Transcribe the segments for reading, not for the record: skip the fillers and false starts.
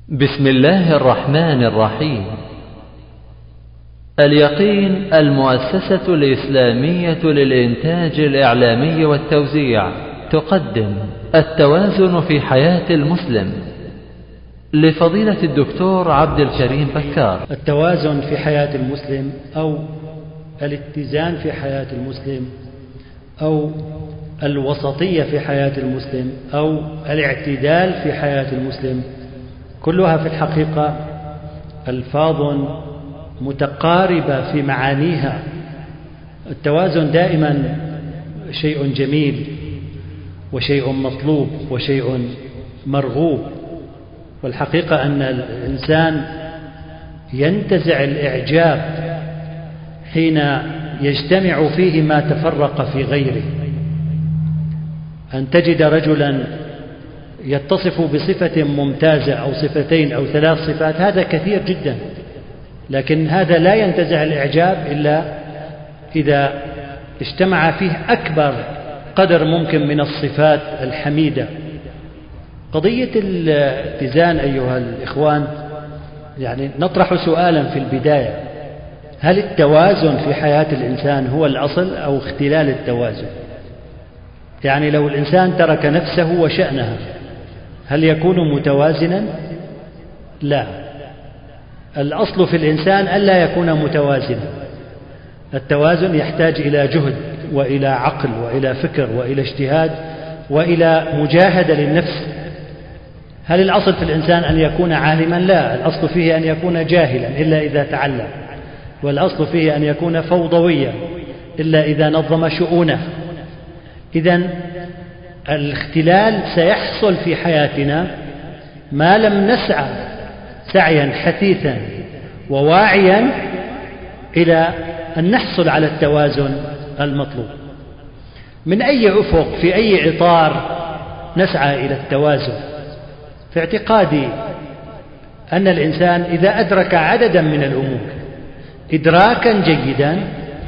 بسم الله الرحمن الرحيم. اليقين المؤسسة الإسلامية للإنتاج الإعلامي والتوزيع تقدم التوازن في حياة المسلم لفضيلة الدكتور عبد الكريم بكار. التوازن في حياة المسلم أو الاتزان في حياة المسلم أو الوسطية في حياة المسلم أو الاعتدال في حياة المسلم، كلها في الحقيقة ألفاظ متقاربة في معانيها. التوازن دائما شيء جميل وشيء مطلوب وشيء مرغوب، والحقيقة أن الإنسان ينتزع الإعجاب حين يجتمع فيه ما تفرق في غيره. أن تجد رجلا يتصف بصفة ممتازة أو صفتين أو 3 صفات، هذا كثير جدا، لكن هذا لا ينتزع الإعجاب إلا إذا اجتمع فيه أكبر قدر ممكن من الصفات الحميدة. قضية الاتزان أيها الإخوان، يعني نطرح سؤالا في البداية: هل التوازن في حياة الإنسان هو الأصل أو اختلال التوازن؟ يعني لو الإنسان ترك نفسه وشأنها هل يكون متوازنا؟ لا، الأصل في الإنسان ألا يكون متوازنا. التوازن يحتاج إلى جهد وإلى عقل وإلى فكر وإلى اجتهاد وإلى مجاهدة للنفس. هل الأصل في الإنسان أن يكون عالما؟ لا، الأصل فيه أن يكون جاهلا إلا إذا تعلم، والأصل فيه أن يكون فوضويا إلا إذا نظم شؤونه. إذن الاختلال سيحصل في حياتنا ما لم نسعى سعيا حثيثا وواعيا إلى أن نحصل على التوازن المطلوب. من أي أفق في أي إطار نسعى إلى التوازن؟ في اعتقادي أن الإنسان إذا أدرك عددا من الأمور إدراكا جيدا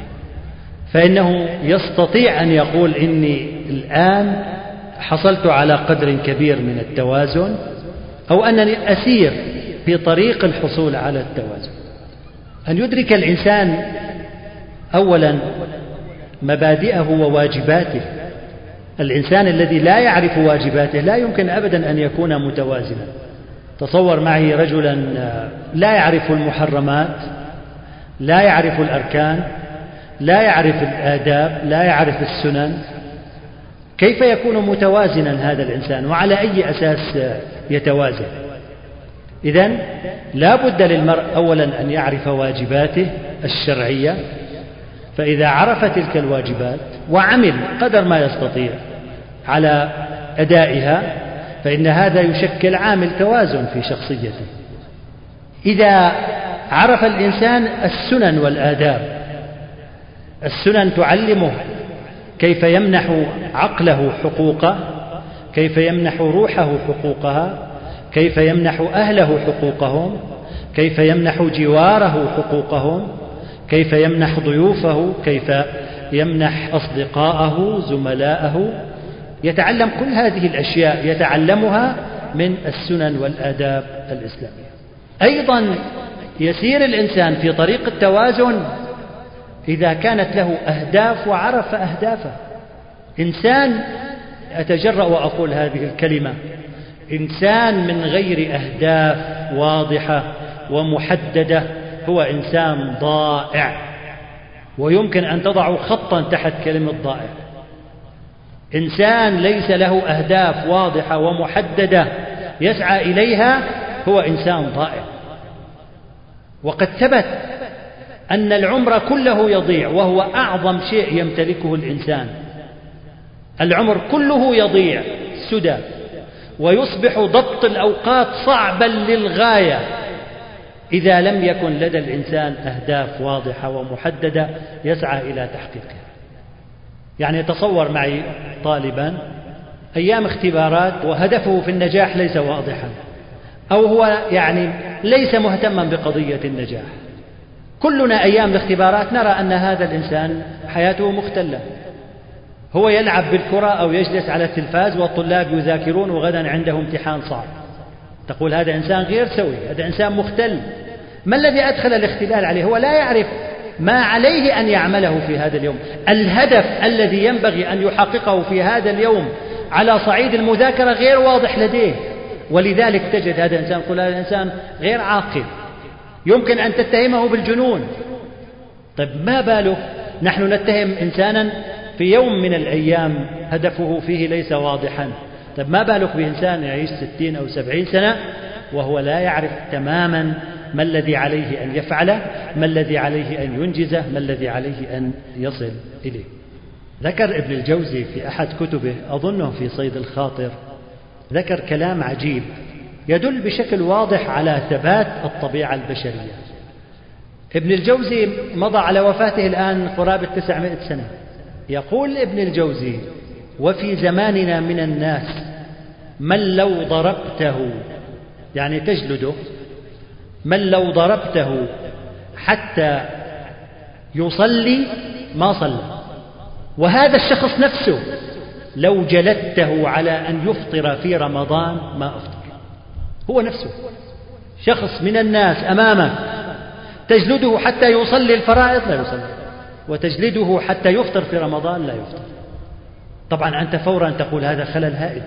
فإنه يستطيع أن يقول إني الآن حصلت على قدر كبير من التوازن، أو أنني أسير في طريق الحصول على التوازن. أن يدرك الإنسان أولا مبادئه وواجباته. الإنسان الذي لا يعرف واجباته لا يمكن أبدا أن يكون متوازنا. تصور معي رجلا لا يعرف المحرمات، لا يعرف الأركان، لا يعرف الآداب، لا يعرف السنن، كيف يكون متوازنا هذا الإنسان؟ وعلى أي أساس يتوازن؟ إذن لا بد للمرء أولا أن يعرف واجباته الشرعية، فإذا عرف تلك الواجبات وعمل قدر ما يستطيع على أدائها فإن هذا يشكل عامل توازن في شخصيته. إذا عرف الإنسان السنن والآداب، السنن تعلمه كيف يمنح عقله حقوقه، كيف يمنح روحه حقوقها، كيف يمنح أهله حقوقهم، كيف يمنح جواره حقوقهم، كيف يمنح ضيوفه، كيف يمنح أصدقاءه زملاءه. يتعلم كل هذه الأشياء، يتعلمها من السنن والآداب الإسلامية. أيضا يسير الإنسان في طريق التوازن إذا كانت له أهداف وعرف أهدافه. إنسان، أتجرأ وأقول هذه الكلمة، إنسان من غير أهداف واضحة ومحددة هو إنسان ضائع، ويمكن أن تضع خطا تحت كلمة ضائع. إنسان ليس له أهداف واضحة ومحددة يسعى إليها هو إنسان ضائع. وقد ثبت أن العمر كله يضيع، وهو أعظم شيء يمتلكه الإنسان. العمر كله يضيع سدى، ويصبح ضبط الأوقات صعبا للغاية إذا لم يكن لدى الإنسان أهداف واضحة ومحددة يسعى إلى تحقيقها. يعني تصور معي طالبا أيام اختبارات وهدفه في النجاح ليس واضحا، أو هو يعني ليس مهتما بقضية النجاح. كلنا أيام الاختبارات نرى أن هذا الإنسان حياته مختلة، هو يلعب بالكرة أو يجلس على التلفاز والطلاب يذاكرون وغدا عنده امتحان صعب. تقول هذا إنسان غير سوي، هذا إنسان مختل. ما الذي أدخل الاختلال عليه؟ هو لا يعرف ما عليه أن يعمله في هذا اليوم، الهدف الذي ينبغي أن يحققه في هذا اليوم على صعيد المذاكرة غير واضح لديه، ولذلك تجد هذا الإنسان يقول هذا الإنسان غير عاقل، يمكن أن تتهمه بالجنون. طيب ما باله نحن نتهم إنسانا في يوم من الأيام هدفه فيه ليس واضحا، طيب ما بالك بإنسان يعيش 60 أو 70 سنة وهو لا يعرف تماما ما الذي عليه أن يفعله، ما الذي عليه أن ينجزه، ما الذي عليه أن يصل إليه. ذكر ابن الجوزي في أحد كتبه أظنه في صيد الخاطر، ذكر كلام عجيب يدل بشكل واضح على ثبات الطبيعة البشرية. ابن الجوزي مضى على وفاته الآن قرابة 900 سنة. يقول ابن الجوزي: وفي زماننا من الناس من لو ضربته، يعني تجلده، من لو ضربته حتى يصلي ما صلى، وهذا الشخص نفسه لو جلدته على أن يفطر في رمضان ما أفطر. هو نفسه شخص من الناس أمامك تجلده حتى يصلي الفرائض لا يصلي، وتجلده حتى يفطر في رمضان لا يفطر. طبعا أنت فورا تقول هذا خلل هائل،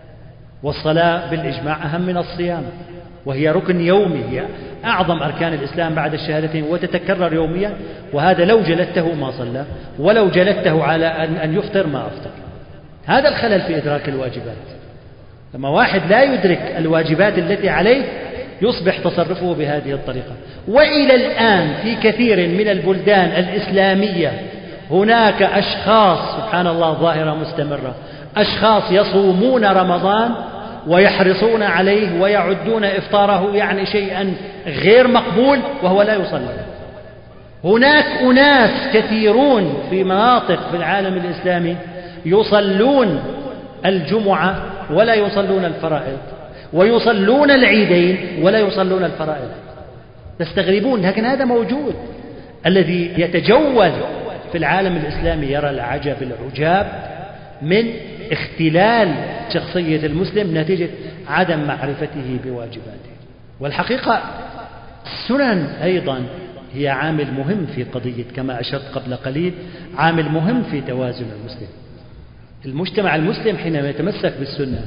والصلاة بالإجماع أهم من الصيام، وهي ركن يومي، هي أعظم أركان الإسلام بعد الشهادتين وتتكرر يوميا، وهذا لو جلدته ما صلى، ولو جلدته على أن يفطر ما أفطر. هذا الخلل في إدراك الواجبات. لما واحد لا يدرك الواجبات التي عليه يصبح تصرفه بهذه الطريقة. وإلى الآن في كثير من البلدان الإسلامية هناك أشخاص، سبحان الله، ظاهرة مستمرة، أشخاص يصومون رمضان ويحرصون عليه ويعدون إفطاره يعني شيئا غير مقبول وهو لا يصلي. هناك أناس كثيرون في مناطق في العالم الإسلامي يصلون الجمعة ولا يصلون الفرائض، ويصلون العيدين ولا يصلون الفرائض. تستغربون، لكن هذا موجود. الذي يتجول في العالم الإسلامي يرى العجب العجاب من اختلال شخصية المسلم نتيجة عدم معرفته بواجباته. والحقيقة السنن أيضا هي عامل مهم في قضية، كما أشرت قبل قليل، عامل مهم في توازن المسلم. المجتمع المسلم حينما يتمسك بالسنة،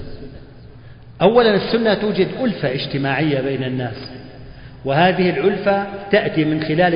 أولا السنة توجد ألفة اجتماعية بين الناس، وهذه الألفة تأتي من خلال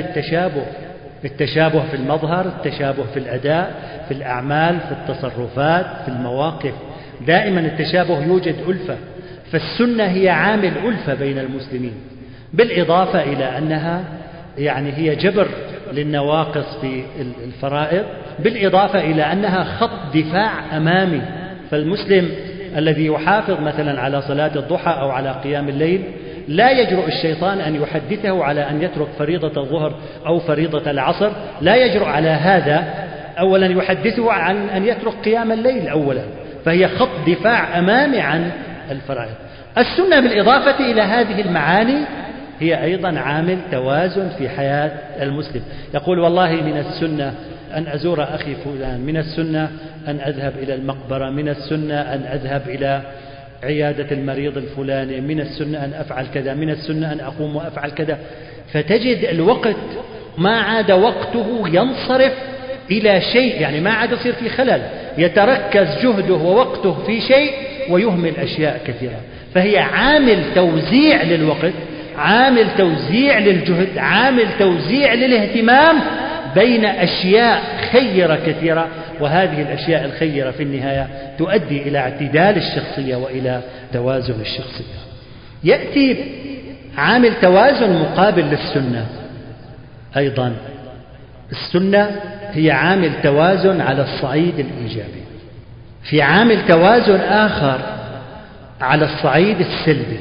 التشابه في المظهر، التشابه في الأداء، في الأعمال، في التصرفات، في المواقف. دائما التشابه يوجد ألفة، فالسنة هي عامل ألفة بين المسلمين، بالإضافة إلى أنها يعني هي جبر للنواقص في الفرائض، بالإضافة إلى أنها خط دفاع أمامي. فالمسلم الذي يحافظ مثلا على صلاة الضحى أو على قيام الليل لا يجرؤ الشيطان أن يحدثه على أن يترك فريضة الظهر أو فريضة العصر، لا يجرؤ على هذا. أولا يحدثه عن أن يترك قيام الليل أولا، فهي خط دفاع أمامي عن الفرائض. السنة بالإضافة إلى هذه المعاني هي أيضا عامل توازن في حياة المسلم. يقول والله من السنة أن أزور أخي فلان، من السنة أن أذهب إلى المقبرة، من السنة أن أذهب إلى عيادة المريض الفلاني، من السنة أن أفعل كذا، من السنة أن أقوم وأفعل كذا. فتجد الوقت ما عاد وقته ينصرف إلى شيء، يعني ما عاد يصير في خلل، يتركز جهده ووقته في شيء ويهمل أشياء كثيرة. فهي عامل توزيع للوقت، عامل توزيع للجهد، عامل توزيع للاهتمام بين أشياء خيرة كثيرة، وهذه الأشياء الخيرة في النهاية تؤدي إلى اعتدال الشخصية وإلى توازن الشخصية. يأتي عامل توازن مقابل للسنة أيضا. السنة هي عامل توازن على الصعيد الإيجابي. في عامل توازن آخر على الصعيد السلبي،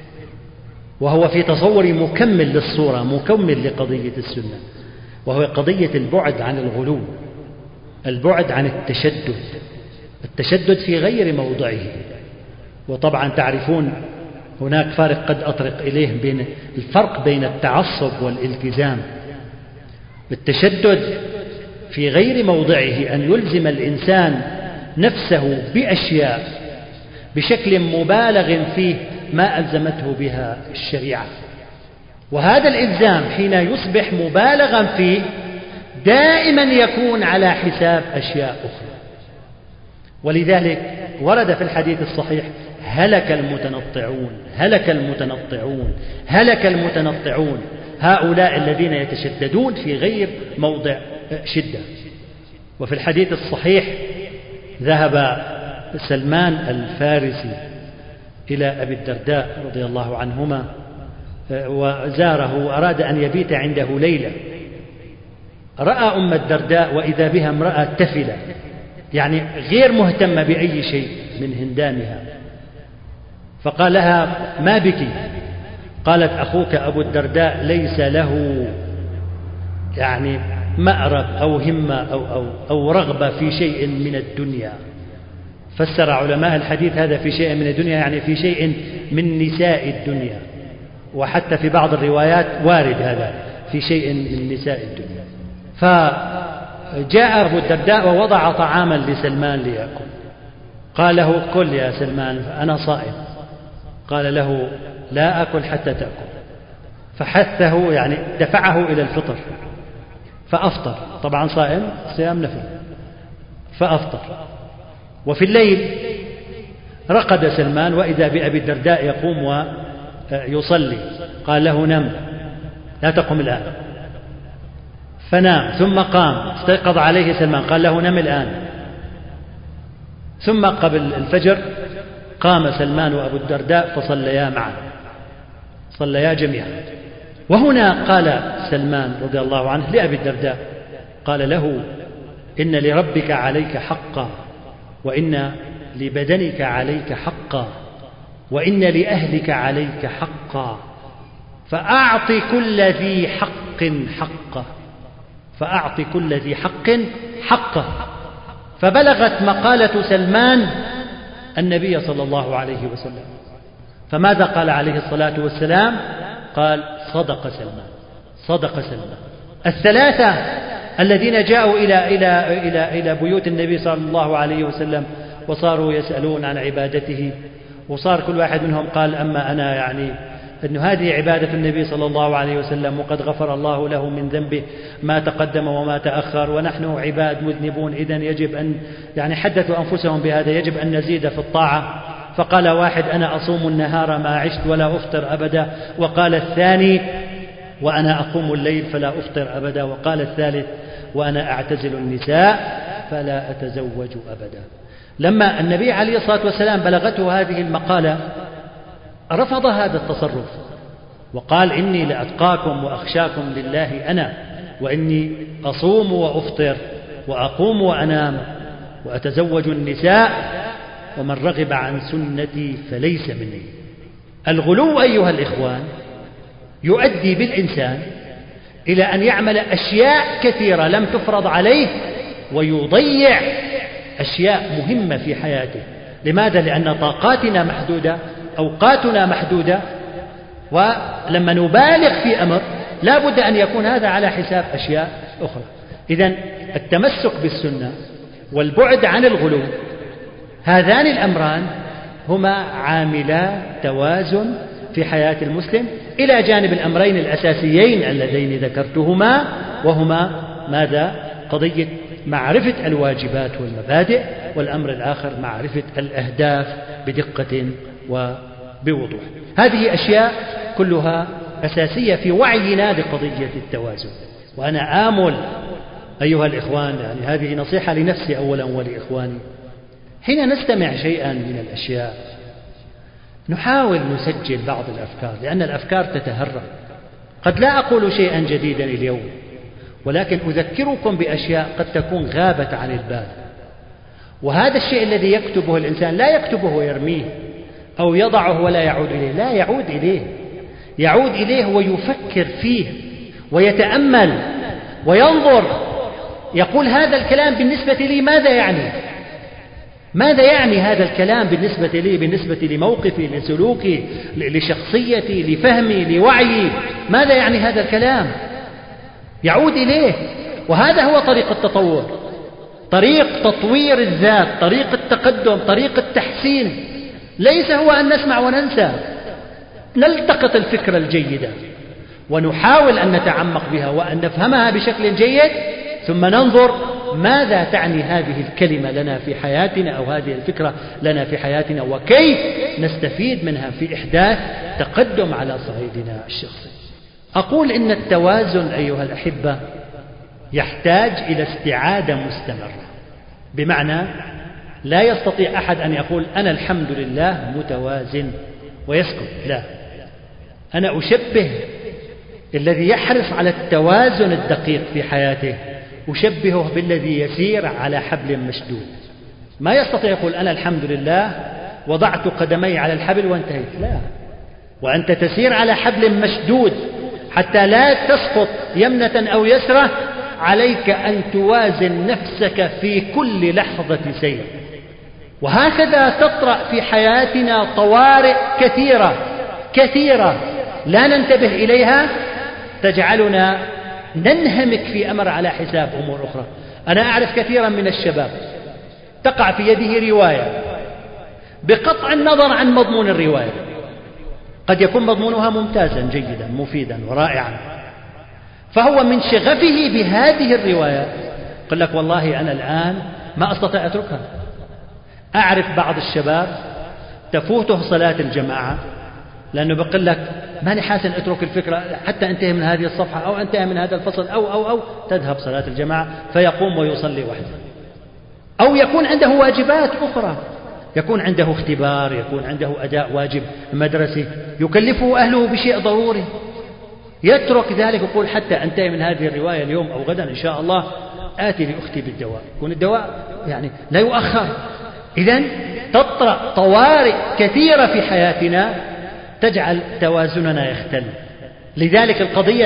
وهو في تصوري مكمل للصورة، مكمل لقضية السنة، وهو قضية البعد عن الغلو، البعد عن التشدد، التشدد في غير موضعه. وطبعا تعرفون هناك فارق قد أطرق إليه بين الفرق بين التعصب والالتزام. التشدد في غير موضعه أن يلزم الإنسان نفسه بأشياء بشكل مبالغ فيه ما ألزمته بها الشريعة. وهذا الإلزام حين يصبح مبالغا فيه دائما يكون على حساب أشياء أخرى. ولذلك ورد في الحديث الصحيح: هلك المتنطعون، هلك المتنطعون، هلك المتنطعون، هؤلاء الذين يتشددون في غير موضع شدة. وفي الحديث الصحيح ذهب سلمان الفارسي إلى أبي الدرداء رضي الله عنهما وزاره وأراد أن يبيت عنده ليلة. رأى أم الدرداء وإذا بها امرأة تفلة، يعني غير مهتمة بأي شيء من هندامها، فقال لها: ما بك؟ قالت: أخوك أبو الدرداء ليس له يعني مأرب أو همة أو رغبة في شيء من الدنيا. فسر علماء الحديث هذا في شيء من الدنيا يعني في شيء من نساء الدنيا، وحتى في بعض الروايات وارد هذا في شيء من نساء الدنيا. فجاء أبو الدرداء ووضع طعاما لسلمان ليأكل. قال له: كل يا سلمان، أنا صائم. قال له: لا أكل حتى تأكل. فحثه يعني دفعه إلى الفطر فأفطر، طبعا صائم صيام نفل، فأفطر. وفي الليل رقد سلمان وإذا بأبي الدرداء يقوم ويصلي. قال له: نم، لا تقم الآن. فنام، ثم قام، استيقظ عليه سلمان، قال له: نم الآن. ثم قبل الفجر قام سلمان وأبو الدرداء فصليا معا، صليا جميعا. وهنا قال سلمان رضي الله عنه لأبي الدرداء، قال له: إن لربك عليك حقا، وإن لبدنك عليك حقا، وإن لأهلك عليك حقا، فأعط كل ذي حق حقه، فأعط كل ذي حق حقه. فبلغت مقالة سلمان النبي صلى الله عليه وسلم، فماذا قال عليه الصلاة والسلام؟ قال: صدق سلمان، صدق سلمان. الثلاثة الذين جاءوا إلى بيوت النبي صلى الله عليه وسلم وصاروا يسألون عن عبادته، وصار كل واحد منهم قال: أما أنا يعني أن هذه عبادة النبي صلى الله عليه وسلم، وقد غفر الله له من ذنبه ما تقدم وما تأخر، ونحن عباد مذنبون، إذن يجب أن يعني حدثوا أنفسهم بهذا، يجب أن نزيد في الطاعة. فقال واحد: أنا أصوم النهار ما عشت ولا أفطر أبدا. وقال الثاني: وأنا أقوم الليل فلا أفطر أبدا. وقال الثالث: وأنا أعتزل النساء فلا أتزوج أبدا. لما النبي عليه الصلاة والسلام بلغته هذه المقالة رفض هذا التصرف وقال: إني لأتقاكم وأخشاكم لله أنا، وإني أصوم وأفطر وأقوم وأنام وأتزوج النساء، ومن رغب عن سنتي فليس مني. الغلو أيها الإخوان يؤدي بالإنسان إلى أن يعمل أشياء كثيرة لم تفرض عليه ويضيع أشياء مهمة في حياته. لماذا؟ لأن طاقاتنا محدودة، أوقاتنا محدودة، ولما نبالغ في أمر لا بد أن يكون هذا على حساب أشياء أخرى. إذن التمسك بالسنة والبعد عن الغلو، هذان الأمران هما عاملا توازن في حياة المسلم، إلى جانب الأمرين الأساسيين اللذين ذكرتهما، وهما ماذا؟ قضية معرفة الواجبات والمبادئ، والأمر الآخر معرفة الأهداف بدقة وبوضوح. هذه أشياء كلها أساسية في وعينا لقضية التوازن. وأنا آمل أيها الإخوان، يعني هذه نصيحة لنفسي أولا ولإخواني، حين نستمع شيئا من الأشياء نحاول نسجل بعض الأفكار، لأن الأفكار تتهرب. قد لا أقول شيئا جديدا اليوم، ولكن أذكركم بأشياء قد تكون غابت عن البال. وهذا الشيء الذي يكتبه الإنسان لا يكتبه ويرميه أو يضعه ولا يعود إليه، لا، يعود إليه، يعود إليه ويفكر فيه ويتأمل وينظر، يقول: هذا الكلام بالنسبة لي ماذا يعني؟ ماذا يعني هذا الكلام بالنسبة لي، بالنسبة لموقفي، لسلوكي، لشخصيتي، لفهمي، لوعيي؟ ماذا يعني هذا الكلام؟ يعود إليه. وهذا هو طريق التطور، طريق تطوير الذات، طريق التقدم، طريق التحسين. ليس هو أن نسمع وننسى، نلتقط الفكرة الجيدة ونحاول أن نتعمق بها وأن نفهمها بشكل جيد، ثم ننظر ماذا تعني هذه الكلمة لنا في حياتنا أو هذه الفكرة لنا في حياتنا، وكيف نستفيد منها في إحداث تقدم على صعيدنا الشخصي. أقول إن التوازن أيها الأحبة يحتاج إلى استعادة مستمرة، بمعنى لا يستطيع أحد أن يقول أنا الحمد لله متوازن ويسكت، لا، أنا أشبه الذي يحرص على التوازن الدقيق في حياته أشبهه بالذي يسير على حبل مشدود. ما يستطيع يقول أنا الحمد لله وضعت قدمي على الحبل وانتهيت، لا، وأنت تسير على حبل مشدود حتى لا تسقط يمنة أو يسرة، عليك أن توازن نفسك في كل لحظة سير. وهكذا تطرأ في حياتنا طوارئ كثيرة لا ننتبه إليها، تجعلنا ننهمك في أمر على حساب أمور أخرى. أنا أعرف كثيرا من الشباب تقع في يده رواية بقطع النظر عن مضمون الرواية، قد يكون مضمونها ممتازا جيدا مفيدا ورائعا، فهو من شغفه بهذه الرواية قال لك والله أنا الآن ما أستطيع أتركها. أعرف بعض الشباب تفوته صلاة الجماعة لأنه بقول لك ماني حاسن أترك الفكرة حتى أنتهي من هذه الصفحة أو أنتهي من هذا الفصل أو تذهب صلاة الجماعة فيقوم ويصلي وحده. أو يكون عنده واجبات أخرى، يكون عنده اختبار، يكون عنده أداء واجب مدرسي يكلفه أهله بشيء ضروري، يترك ذلك يقول حتى أنتهي من هذه الرواية اليوم أو غدا إن شاء الله آتي لأختي بالدواء، يكون الدواء يعني لا يؤخر. إذن تطرأ طوارئ كثيرة في حياتنا تجعل توازننا يختل. لذلك القضية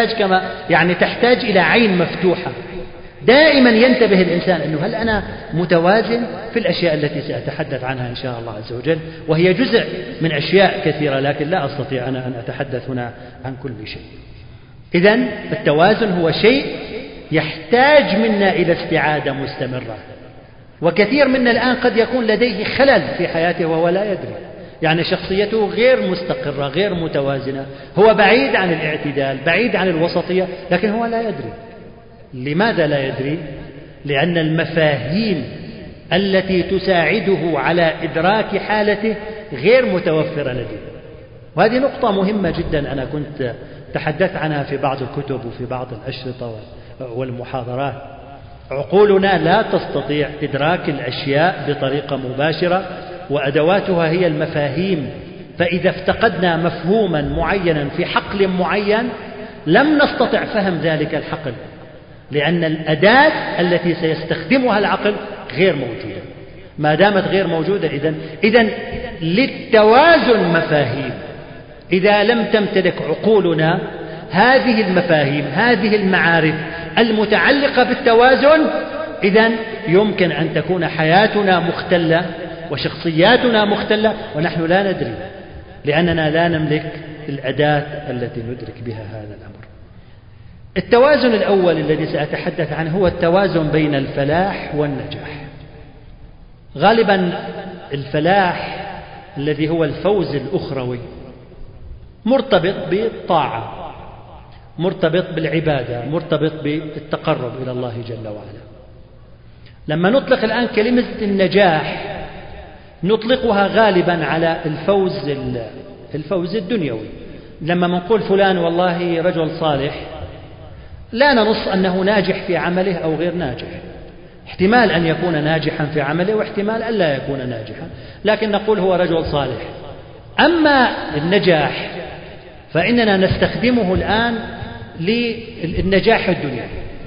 تحتاج إلى عين مفتوحة، دائما ينتبه الإنسان أنه هل أنا متوازن في الأشياء التي سأتحدث عنها إن شاء الله عز وجل، وهي جزء من أشياء كثيرة لكن لا أستطيع أنا أن أتحدث هنا عن كل شيء. إذن التوازن هو شيء يحتاج منا إلى استعادة مستمرة، وكثير منا الآن قد يكون لديه خلل في حياته وهو لا يدري، يعني شخصيته غير مستقرة غير متوازنة، هو بعيد عن الاعتدال بعيد عن الوسطية لكن هو لا يدري. لماذا لا يدري؟ لأن المفاهيم التي تساعده على إدراك حالته غير متوفرة لديه. وهذه نقطة مهمة جدا أنا كنت تحدثت عنها في بعض الكتب وفي بعض الأشرطة والمحاضرات. عقولنا لا تستطيع إدراك الأشياء بطريقة مباشرة، وأدواتها هي المفاهيم. فإذا افتقدنا مفهوما معينا في حقل معين لم نستطع فهم ذلك الحقل، لأن الأداة التي سيستخدمها العقل غير موجودة. ما دامت غير موجودة إذن للتوازن مفاهيم. إذا لم تمتلك عقولنا هذه المفاهيم هذه المعارف المتعلقة بالتوازن، إذن يمكن أن تكون حياتنا مختلة وشخصياتنا مختلة ونحن لا ندري، لأننا لا نملك الأداة التي ندرك بها هذا الأمر. التوازن الأول الذي سأتحدث عنه هو التوازن بين الفلاح والنجاح. غالبا الفلاح الذي هو الفوز الأخروي مرتبط بالطاعة، مرتبط بالعبادة، مرتبط بالتقرب إلى الله جل وعلا. لما نطلق الآن كلمة النجاح نطلقها غالبا على الفوز الدنيوي. لما نقول فلان والله رجل صالح لا ننص أنه ناجح في عمله أو غير ناجح، احتمال أن يكون ناجحا في عمله واحتمال أن لا يكون ناجحا، لكن نقول هو رجل صالح. أما النجاح فإننا نستخدمه الآن للنجاح الدنيوي،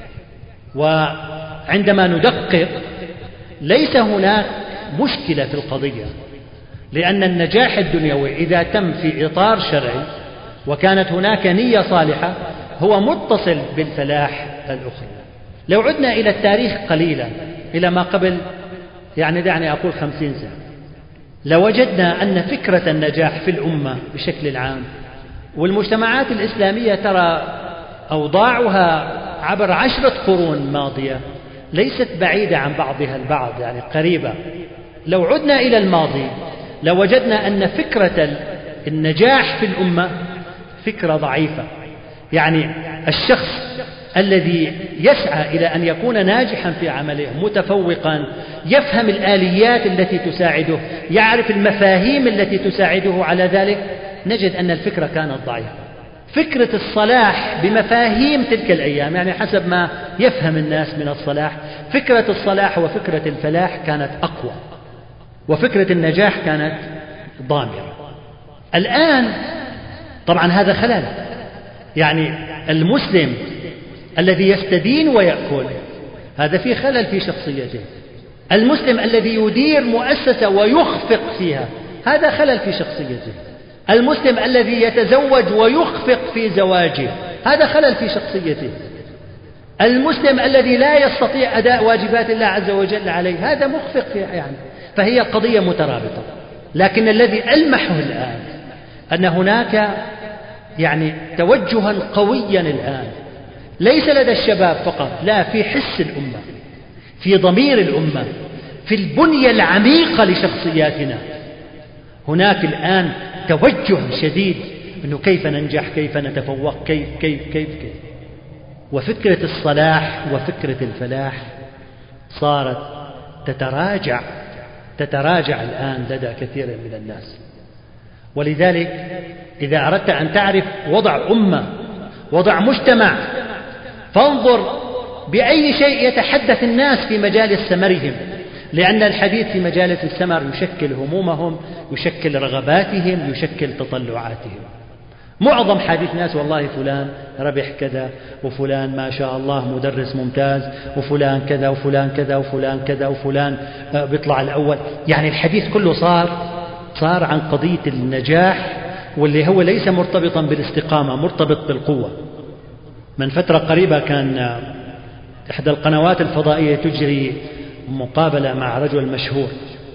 وعندما ندقق ليس هناك مشكلة في القضية، لأن النجاح الدنيوي إذا تم في إطار شرعي وكانت هناك نية صالحة هو متصل بالفلاح الأخرى. لو عدنا إلى التاريخ قليلا إلى ما قبل دعني أقول 50 سنة، لوجدنا أن فكرة النجاح في الأمة بشكل عام والمجتمعات الإسلامية ترى أوضاعها عبر 10 قرون ماضية ليست بعيدة عن بعضها البعض، قريبة. لو عدنا إلى الماضي لوجدنا أن فكرة النجاح في الأمة فكرة ضعيفة. يعني الشخص الذي يسعى إلى أن يكون ناجحا في عمله متفوقا، يفهم الآليات التي تساعده، يعرف المفاهيم التي تساعده على ذلك، نجد أن الفكرة كانت ضعيفة. فكرة الصلاح بمفاهيم تلك الأيام، يعني حسب ما يفهم الناس من الصلاح، فكرة الصلاح وفكرة الفلاح كانت أقوى، وفكرة النجاح كانت ضامرة. الآن طبعا هذا خلل. يعني المسلم الذي يستدين ويأكل، هذا فيه خلل في شخصيته. المسلم الذي يدير مؤسسة ويخفق فيها، هذا خلل في شخصيته. المسلم الذي يتزوج ويخفق في زواجه، هذا خلل في شخصيته. المسلم الذي لا يستطيع أداء واجبات الله عز وجل عليه، هذا مخفق فيها. يعني فهي قضية مترابطة. لكن الذي ألمحه الآن أن هناك يعني توجها قويا الآن، ليس لدى الشباب فقط، لا، في حس الأمة، في ضمير الأمة، في البنية العميقة لشخصياتنا. هناك الآن توجه شديد أنه كيف ننجح، كيف نتفوق، كيف. وفكرة الصلاح وفكرة الفلاح صارت تتراجع الآن لدى كثير من الناس. ولذلك إذا أردت أن تعرف وضع أمة، وضع مجتمع، فانظر بأي شيء يتحدث الناس في مجال ثمرهم، لأن الحديث في مجالس الثمر يشكل همومهم، يشكل رغباتهم، يشكل تطلعاتهم. معظم حديث الناس والله فلان ربح كذا، وفلان ما شاء الله مدرس ممتاز، وفلان كذا وفلان كذا وفلان كذا وفلان بيطلع الأول. يعني الحديث كله صار عن قضية النجاح، واللي هو ليس مرتبطا بالاستقامة، مرتبط بالقوة. من فترة قريبة كان إحدى القنوات الفضائية تجري مقابلة مع رجل مشهور،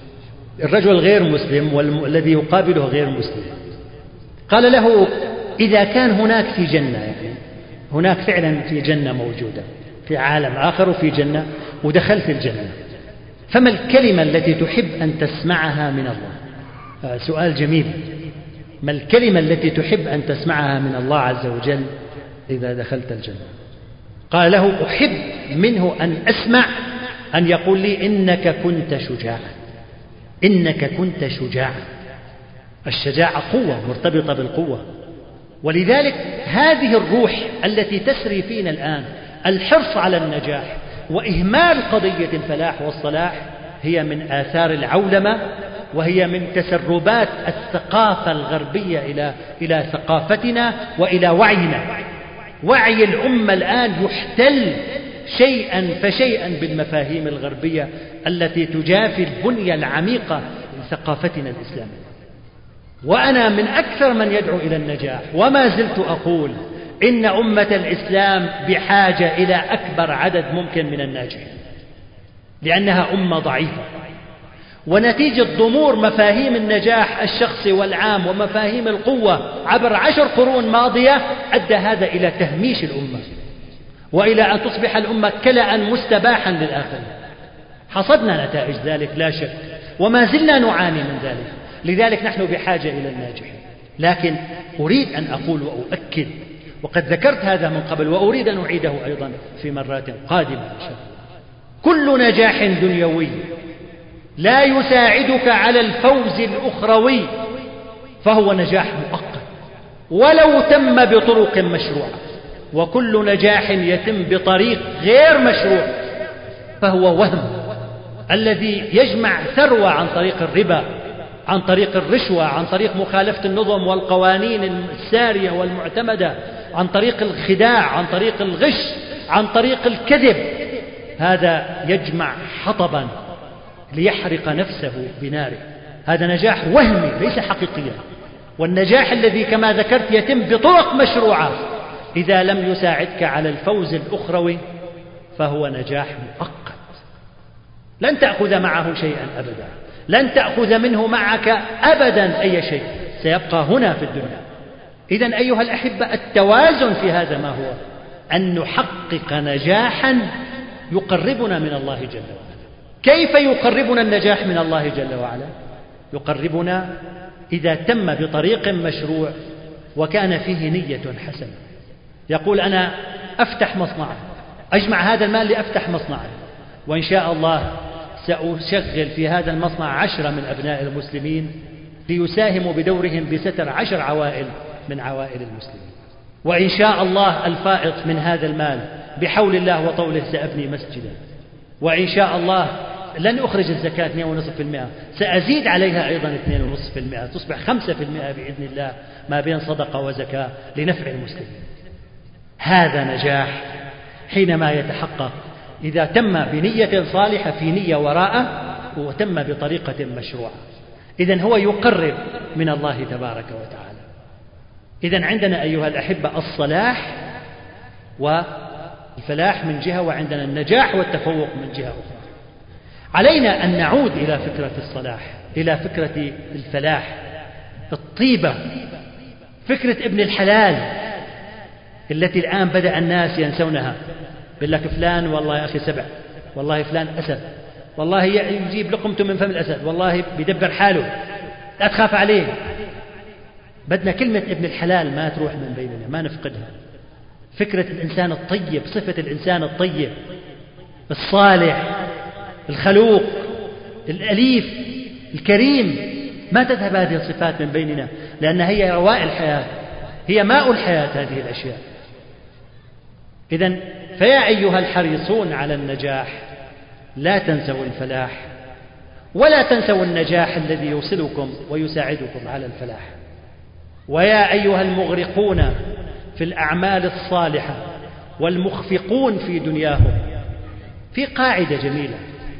الرجل غير مسلم والذي يقابله غير مسلم. قال له: إذا كان هناك في جنة، يعني هناك فعلا في جنة موجودة، في عالم آخر وفي جنة، ودخلت الجنة، فما الكلمة التي تحب أن تسمعها من الله؟ سؤال جميل. ما الكلمة التي تحب أن تسمعها من الله عز وجل إذا دخلت الجنة؟ قال له: أحب منه أن أسمع أن يقول لي: إنك كنت شجاعا، إنك كنت شجاعا. الشجاعة قوة، مرتبطة بالقوة. ولذلك هذه الروح التي تسري فينا الآن، الحرص على النجاح وإهمال قضية الفلاح والصلاح، هي من آثار العولمة، وهي من تسربات الثقافة الغربية إلى ثقافتنا وإلى وعينا. وعي الأمة الآن يحتل شيئا فشيئا بالمفاهيم الغربية التي تجافي البنية العميقة لثقافتنا الإسلامية. وأنا من أكثر من يدعو إلى النجاح، وما زلت أقول إن أمة الإسلام بحاجة إلى أكبر عدد ممكن من الناجحين، لأنها أمة ضعيفة. ونتيجة ضمور مفاهيم النجاح الشخصي والعام ومفاهيم القوة عبر 10 قرون ماضية، أدى هذا إلى تهميش الأمة، وإلى أن تصبح الأمة كلأ مستباحا للآخرين. حصدنا نتائج ذلك لا شك، وما زلنا نعاني من ذلك. لذلك نحن بحاجة إلى الناجحين. لكن أريد أن أقول وأؤكد، وقد ذكرت هذا من قبل وأريد أن أعيده أيضا في مرات قادمة إن شاء الله: كل نجاح دنيوي لا يساعدك على الفوز الأخروي فهو نجاح مؤقت ولو تم بطرق مشروعة، وكل نجاح يتم بطريق غير مشروع فهو وهم. الذي يجمع ثروة عن طريق الربا، عن طريق الرشوة، عن طريق مخالفة النظم والقوانين السارية والمعتمدة، عن طريق الخداع، عن طريق الغش، عن طريق الكذب، هذا يجمع حطبا ليحرق نفسه بناره. هذا نجاح وهمي ليس حقيقيا. والنجاح الذي كما ذكرت يتم بطرق مشروعة، إذا لم يساعدك على الفوز الأخروي فهو نجاح مؤقت، لن تأخذ معه شيئا أبدا، لن تأخذ منه معك أبدا أي شيء، سيبقى هنا في الدنيا. إذن أيها الأحبة، التوازن في هذا ما هو؟ أن نحقق نجاحا يقربنا من الله جل وعلا. كيف يقربنا النجاح من الله جل وعلا؟ يقربنا إذا تم بطريق مشروع وكان فيه نية حسنة. يقول أنا أفتح مصنعا، أجمع هذا المال لأفتح مصنعا، وإن شاء الله سأشغل في هذا المصنع 10 من أبناء المسلمين ليساهموا بدورهم بستر 10 عوائل من عوائل المسلمين، وإن شاء الله الفائض من هذا المال بحول الله وطوله سأبني مسجدا، وإن شاء الله لن أخرج الزكاة 2.5%، سأزيد عليها أيضا 2.5%، تصبح 5% بإذن الله ما بين صدقة وزكاة لنفع المسلمين. هذا نجاح حينما يتحقق إذا تم بنية صالحة، في نية وراءه، وتم بطريقة مشروعة. إذن هو يقرب من الله تبارك وتعالى. إذن عندنا أيها الأحبة الصلاح والفلاح من جهة، وعندنا النجاح والتفوق من جهة أخرى. علينا أن نعود إلى فكرة الصلاح، إلى فكرة الفلاح، الطيبة، فكرة ابن الحلال التي الآن بدأ الناس ينسونها. يقول لك فلان والله يا أخي سبع، والله فلان أسد، والله يجيب لقمته من فم الأسد، والله بيدبر حاله، لا تخاف عليه. بدنا كلمة ابن الحلال ما تروح من بيننا، ما نفقدها. فكرة الإنسان الطيب، صفة الإنسان الطيب الصالح الخلوق الأليف الكريم، ما تذهب هذه الصفات من بيننا، لأن هي رواء الحياة، هي ماء الحياة هذه الأشياء. إذن فيا أيها الحريصون على النجاح لا تنسوا الفلاح، ولا تنسوا النجاح الذي يوصلكم ويساعدكم على الفلاح. ويا أيها المغرقون في الأعمال الصالحة والمخفقون في دنياهم، في قاعدة جميلة: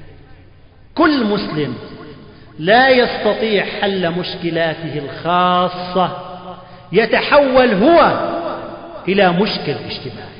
كل مسلم لا يستطيع حل مشكلاته الخاصة يتحول هو إلى مشكل اجتماعي.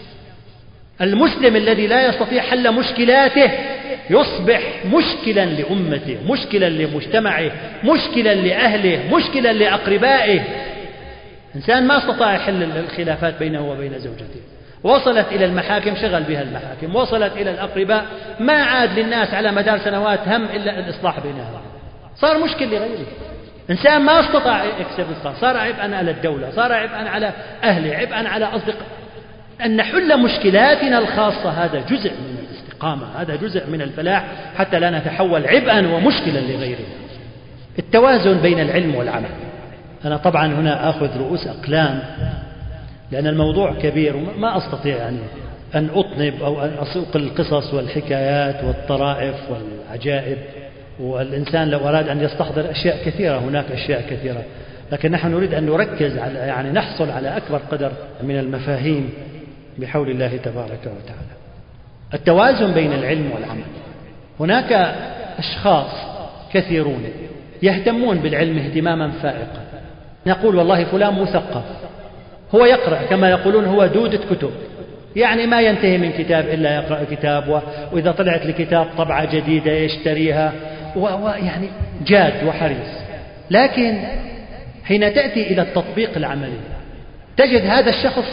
المسلم الذي لا يستطيع حل مشكلاته يصبح مشكلا لأمته، مشكلا لمجتمعه، مشكلا لأهله، مشكلا لأقربائه. إنسان ما استطاع يحل الخلافات بينه وبين زوجته، وصلت إلى المحاكم شغل بها المحاكم، وصلت إلى الأقرباء ما عاد للناس على مدار سنوات هم إلا الإصلاح بينها، صار مشكل لغيره. إنسان ما استطاع يكسب رزقه، صار عبئا على الدولة، صار عبئا على أهله، عبئا على أصدقاء. أن نحل مشكلاتنا الخاصة هذا جزء من الاستقامة، هذا جزء من الفلاح، حتى لا نتحول عبئا ومشكلا لغيرنا. التوازن بين العلم والعمل. أنا طبعا هنا أخذ رؤوس أقلام لأن الموضوع كبير، وما أستطيع يعني أن أطنب أو أن أسوق القصص والحكايات والطرائف والعجائب، والإنسان لو أراد أن يستحضر أشياء كثيرة، هناك أشياء كثيرة، لكن نحن نريد أن نركز على يعني نحصل على أكبر قدر من المفاهيم بحول الله تبارك وتعالى. التوازن بين العلم والعمل. هناك أشخاص كثيرون يهتمون بالعلم اهتماما فائقا، نقول والله فلان مثقف، هو يقرأ كما يقولون هو دودة كتب، يعني ما ينتهي من كتاب إلا يقرأ كتاب، وإذا طلعت لكتاب طبعة جديدة يشتريها، ويعني جاد وحريص. لكن حين تأتي إلى التطبيق العملي تجد هذا الشخص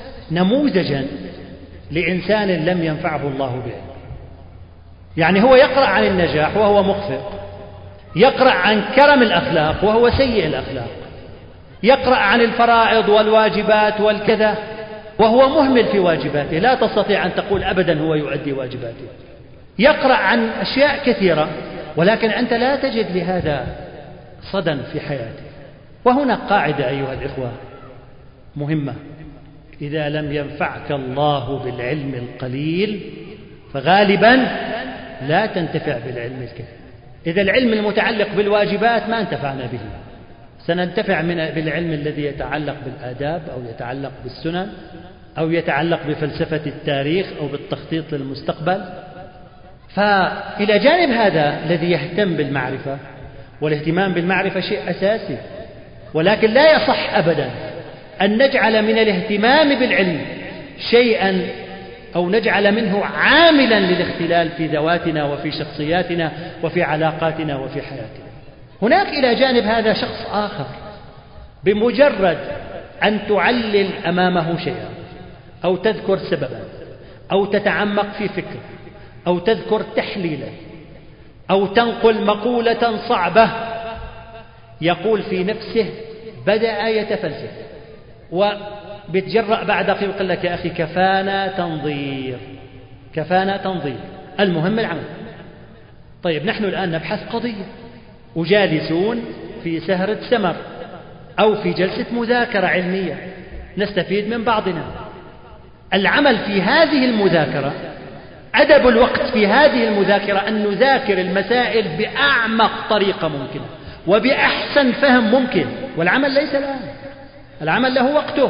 نموذجا لإنسان لم ينفعه الله بعلم. يعني هو يقرأ عن النجاح وهو مخفق، يقرأ عن كرم الأخلاق وهو سيء الأخلاق، يقرأ عن الفرائض والواجبات والكذا وهو مهمل في واجباته، لا تستطيع أن تقول أبدا هو يؤدي واجباته. يقرأ عن أشياء كثيرة ولكن أنت لا تجد لهذا صدى في حياته. وهنا قاعدة أيها الإخوة مهمة: إذا لم ينفعك الله بالعلم القليل فغالبا لا تنتفع بالعلم الكثير. إذا العلم المتعلق بالواجبات ما انتفعنا به، سننتفع بالعلم الذي يتعلق بالآداب أو يتعلق بالسنن أو يتعلق بفلسفة التاريخ أو بالتخطيط للمستقبل. فإلى جانب هذا الذي يهتم بالمعرفة، والاهتمام بالمعرفة شيء أساسي، ولكن لا يصح أبدا أن نجعل من الاهتمام بالعلم شيئا أو نجعل منه عاملا للاختلال في ذواتنا وفي شخصياتنا وفي علاقاتنا وفي حياتنا. هناك إلى جانب هذا شخص آخر بمجرد أن تعلل أمامه شيئا أو تذكر سببا أو تتعمق في فكر أو تذكر تحليلا أو تنقل مقولة صعبة يقول في نفسه بدأ يتفلسف وبيتجرأ بعد قليل يقول لك يا أخي كفانا تنظير، كفانا تنظير، المهم العمل. طيب نحن الآن نبحث قضية وجالسون في سهرة سمر أو في جلسة مذاكرة علمية نستفيد من بعضنا. العمل في هذه المذاكرة، أدب الوقت في هذه المذاكرة أن نذاكر المسائل بأعمق طريقة ممكنة وبأحسن فهم ممكن، والعمل ليس الآن، العمل له وقته،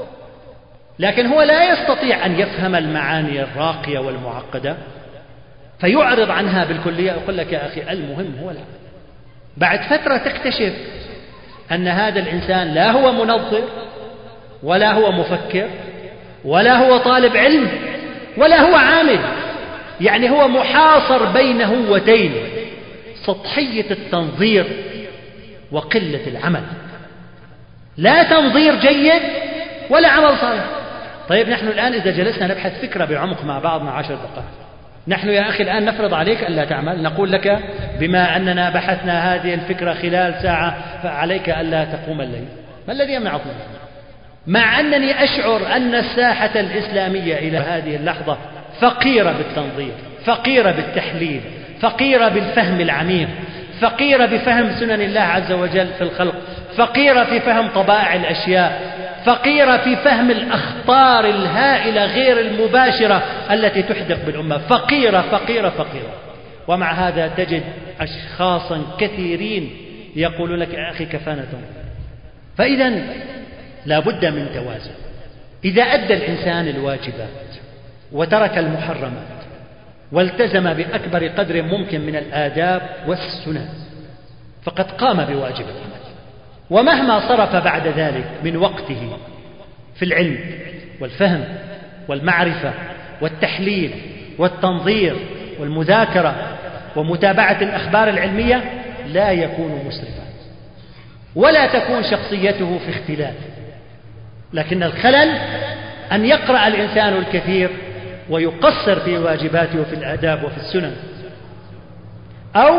لكن هو لا يستطيع أن يفهم المعاني الراقية والمعقدة فيعرض عنها بالكلية ويقول لك يا أخي المهم هو العمل. بعد فترة تكتشف أن هذا الإنسان لا هو منظر ولا هو مفكر ولا هو طالب علم ولا هو عامل، يعني هو محاصر بين هوتين، سطحية التنظير وقلة العمل، لا تنظير جيد ولا عمل صالح. طيب نحن الآن إذا جلسنا نبحث فكرة بعمق مع بعضنا 10 دقائق، نحن يا أخي الآن نفرض عليك ألا تعمل، نقول لك بما أننا بحثنا هذه الفكرة خلال ساعة فعليك ألا تقوم الليل، ما الذي يمنعكم؟ مع أنني أشعر أن الساحة الإسلامية إلى هذه اللحظة فقيرة بالتنظير، فقيرة بالتحليل، فقيرة بالفهم العميق، فقيرة بفهم سنن الله عز وجل في الخلق، فقيرة في فهم طبائع الأشياء، فقيرة في فهم الأخطار الهائلة غير المباشرة التي تحدق بالأمة، فقيرة فقيرة فقيرة. ومع هذا تجد أشخاصا كثيرين يقولون لك يا أخي كفانا تنظير. فإذا لا بد من توازن. إذا أدى الإنسان الواجبات وترك المحرمات والتزم بأكبر قدر ممكن من الآداب والسنن فقد قام بواجب العمل، ومهما صرف بعد ذلك من وقته في العلم والفهم والمعرفة والتحليل والتنظير والمذاكرة ومتابعة الأخبار العلمية لا يكون مسرفا ولا تكون شخصيته في اختلال. لكن الخلل أن يقرأ الإنسان الكثير ويقصر في واجباته وفي الآداب وفي السنن، أو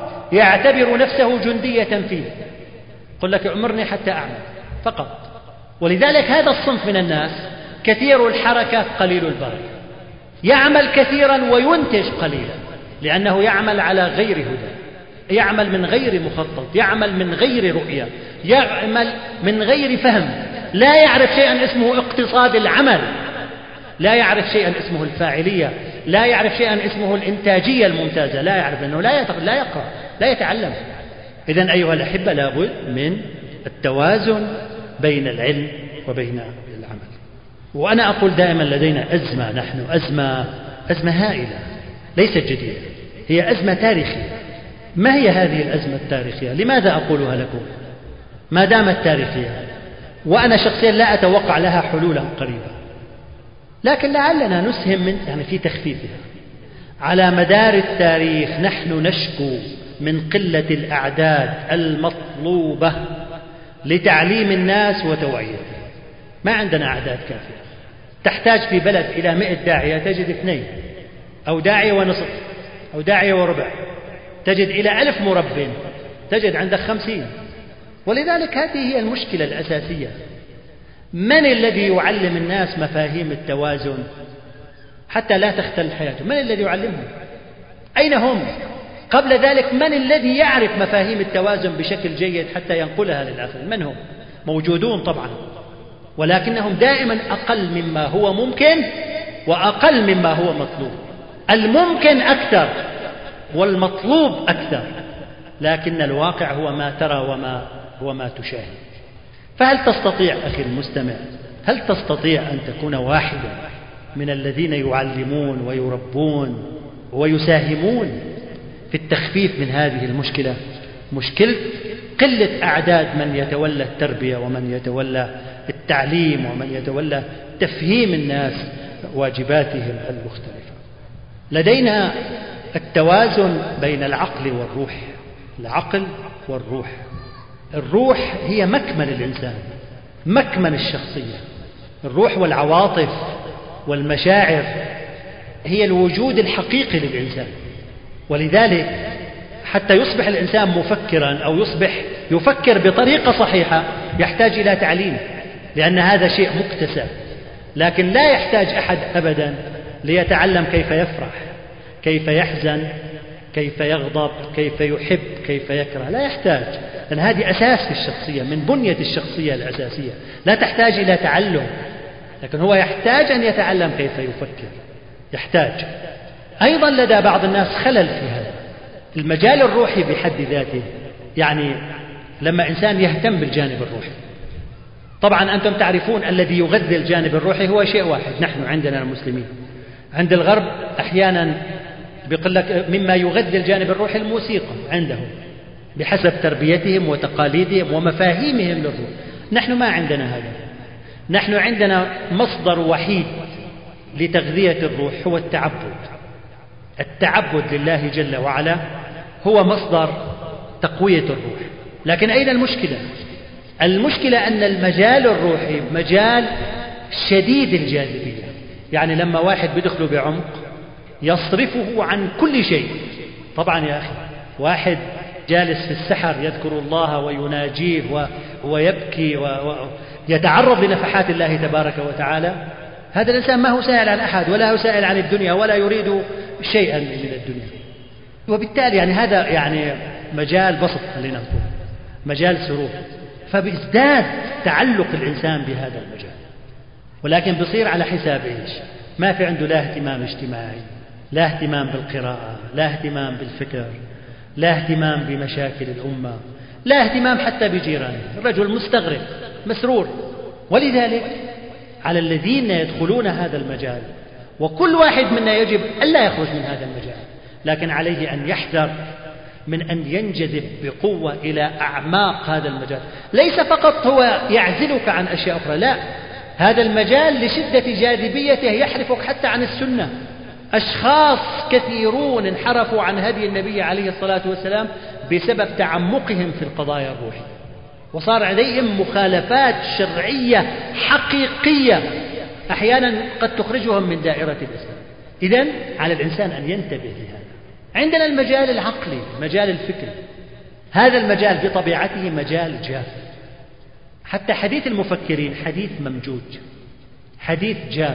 يعتبر نفسه جندية فيه، قل لك أمرني حتى أعمل فقط. ولذلك هذا الصنف من الناس كثير الحركة قليل البركة، يعمل كثيرا وينتج قليلا، لأنه يعمل على غير هدى، يعمل من غير مخطط، يعمل من غير رؤية، يعمل من غير فهم، لا يعرف شيئا اسمه اقتصاد العمل، لا يعرف شيئا اسمه الفاعلية، لا يعرف شيئا اسمه الإنتاجية الممتازة، لا يعرف، لأنه لا يقرأ لا يتعلم. إذن أيها الأحبة لابد من التوازن بين العلم وبين العمل. وأنا أقول دائما لدينا أزمة، نحن أزمة هائلة ليست جديدة، هي أزمة تاريخية. ما هي هذه الأزمة التاريخية؟ لماذا أقولها لكم ما دامت تاريخية وأنا شخصيا لا أتوقع لها حلولا قريبة، لكن لعلنا نسهم يعني في تخفيفها. على مدار التاريخ نحن نشكو من قلة الأعداد المطلوبة لتعليم الناس وتوعيتهم، ما عندنا أعداد كافية. تحتاج في بلد إلى 100 داعية تجد 2 أو داعية ونصف أو داعية وربع، تجد إلى 1000 مرب تجد عندك 50. ولذلك هذه هي المشكلة الأساسية. من الذي يعلم الناس مفاهيم التوازن حتى لا تختل حياتهم؟ من الذي يعلمهم؟ أين هم؟ قبل ذلك من الذي يعرف مفاهيم التوازن بشكل جيد حتى ينقلها للآخرين؟ من هم؟ موجودون طبعا، ولكنهم دائما أقل مما هو ممكن وأقل مما هو مطلوب. الممكن أكثر والمطلوب أكثر، لكن الواقع هو ما ترى وما تشاهد. فهل تستطيع أخي المستمع، هل تستطيع أن تكون واحدا من الذين يعلمون ويربون ويساهمون في التخفيف من هذه المشكلة، مشكلة قلة أعداد من يتولى التربية ومن يتولى التعليم ومن يتولى تفهيم الناس واجباتهم المختلفة؟ لدينا التوازن بين العقل والروح. العقل والروح. الروح هي مكمن الإنسان، مكمن الشخصية. الروح والعواطف والمشاعر هي الوجود الحقيقي للإنسان. ولذلك حتى يصبح الإنسان مفكرا أو يصبح يفكر بطريقة صحيحة يحتاج إلى تعليم، لأن هذا شيء مكتسب. لكن لا يحتاج أحد أبدا ليتعلم كيف يفرح، كيف يحزن، كيف يغضب، كيف يحب، كيف يكره. لا يحتاج، لأن هذه أساس في الشخصية، من بنية الشخصية الأساسية، لا تحتاج إلى تعلم. لكن هو يحتاج أن يتعلم كيف يفكر، يحتاج. أيضا لدى بعض الناس خلل في هذا المجال الروحي بحد ذاته. يعني لما إنسان يهتم بالجانب الروحي، طبعا أنتم تعرفون الذي يغذي الجانب الروحي هو شيء واحد، نحن عندنا المسلمين. عند الغرب أحيانا بيقول لك مما يغذي الجانب الروحي الموسيقى عندهم بحسب تربيتهم وتقاليدهم ومفاهيمهم للروح. نحن ما عندنا هذا. نحن عندنا مصدر وحيد لتغذية الروح هو التعبد. التعبد لله جل وعلا هو مصدر تقوية الروح. لكن أين المشكلة؟ المشكلة أن المجال الروحي مجال شديد الجاذبية. يعني لما واحد بيدخله بعمق يصرفه عن كل شيء. طبعا يا أخي، واحد جالس في السحر يذكر الله ويناجيه ويبكي ويتعرض لنفحات الله تبارك وتعالى، هذا الإنسان ما هو سائل عن أحد ولا هو سائل عن الدنيا ولا يريد شيئا من الدنيا. وبالتالي يعني هذا يعني مجال بسط، خلينا نقول مجال سرور. فبيزداد تعلق الإنسان بهذا المجال، ولكن بصير على حساب إيش؟ ما في عنده لا اهتمام اجتماعي، لا اهتمام بالقراءة، لا اهتمام بالفكر، لا اهتمام بمشاكل الأمة، لا اهتمام حتى بجيرانه. الرجل مستغرق مسرور. ولذلك على الذين يدخلون هذا المجال، وكل واحد منا يجب ألا يخرج من هذا المجال، لكن عليه أن يحذر من أن ينجذب بقوة إلى أعماق هذا المجال. ليس فقط هو يعزلك عن أشياء أخرى، لا، هذا المجال لشدة جاذبيته يحرفك حتى عن السنة. أشخاص كثيرون انحرفوا عن هدي النبي عليه الصلاة والسلام بسبب تعمقهم في القضايا الروحية، وصار عليهم مخالفات شرعية حقيقية أحيانا قد تخرجهم من دائرة الإسلام. إذن على الإنسان أن ينتبه لهذا. عندنا المجال العقلي، مجال الفكر. هذا المجال بطبيعته مجال جاف. حتى حديث المفكرين حديث ممجوج، حديث جاف،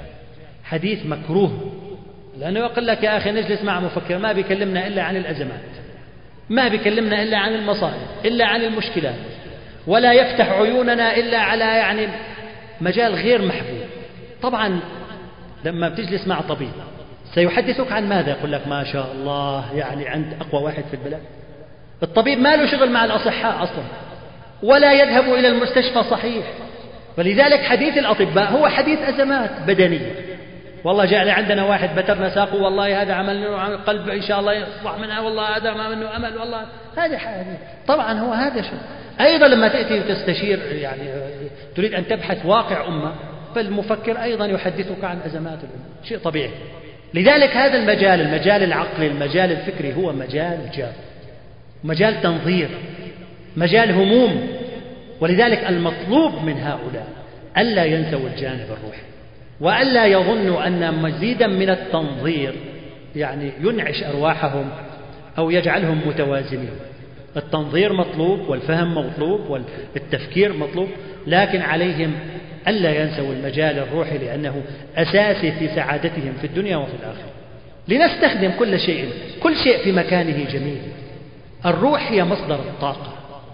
حديث مكروه. لأنه يقول لك يا أخي نجلس مع مفكر ما بيكلمنا إلا عن الأزمات، ما بيكلمنا إلا عن المصائب، إلا عن المشكلات، ولا يفتح عيوننا إلا على يعني مجال غير محبوب. طبعا لما بتجلس مع طبيب سيحدثك عن ماذا؟ يقول لك ما شاء الله يعني عند أقوى واحد في البلد. الطبيب ما له شغل مع الأصحاء أصلا، ولا يذهب إلى المستشفى صحيح. ولذلك حديث الأطباء هو حديث أزمات بدنية. والله جاء عندنا واحد بترنا ساقه، والله هذا عمل له قلب إن شاء الله يصلح منها، والله هذا ما منه أمل، والله هذا حديث. طبعا هو هذا شيء. أيضا لما تأتي وتستشير يعني تريد أن تبحث واقع أمة، فالمفكر أيضا يحدثك عن أزمات الأمة، شيء طبيعي. لذلك هذا المجال العقلي، المجال الفكري هو مجال جاف، مجال تنظير، مجال هموم. ولذلك المطلوب من هؤلاء ألا ينسوا الجانب الروحي، وألا يظنوا أن مزيدا من التنظير يعني ينعش أرواحهم أو يجعلهم متوازنين. التنظير مطلوب، والفهم مطلوب، والتفكير مطلوب، لكن عليهم ألا ينسوا المجال الروحي، لأنه أساسي في سعادتهم في الدنيا وفي الآخرة. لنستخدم كل شيء في مكانه جميل. الروح هي مصدر الطاقة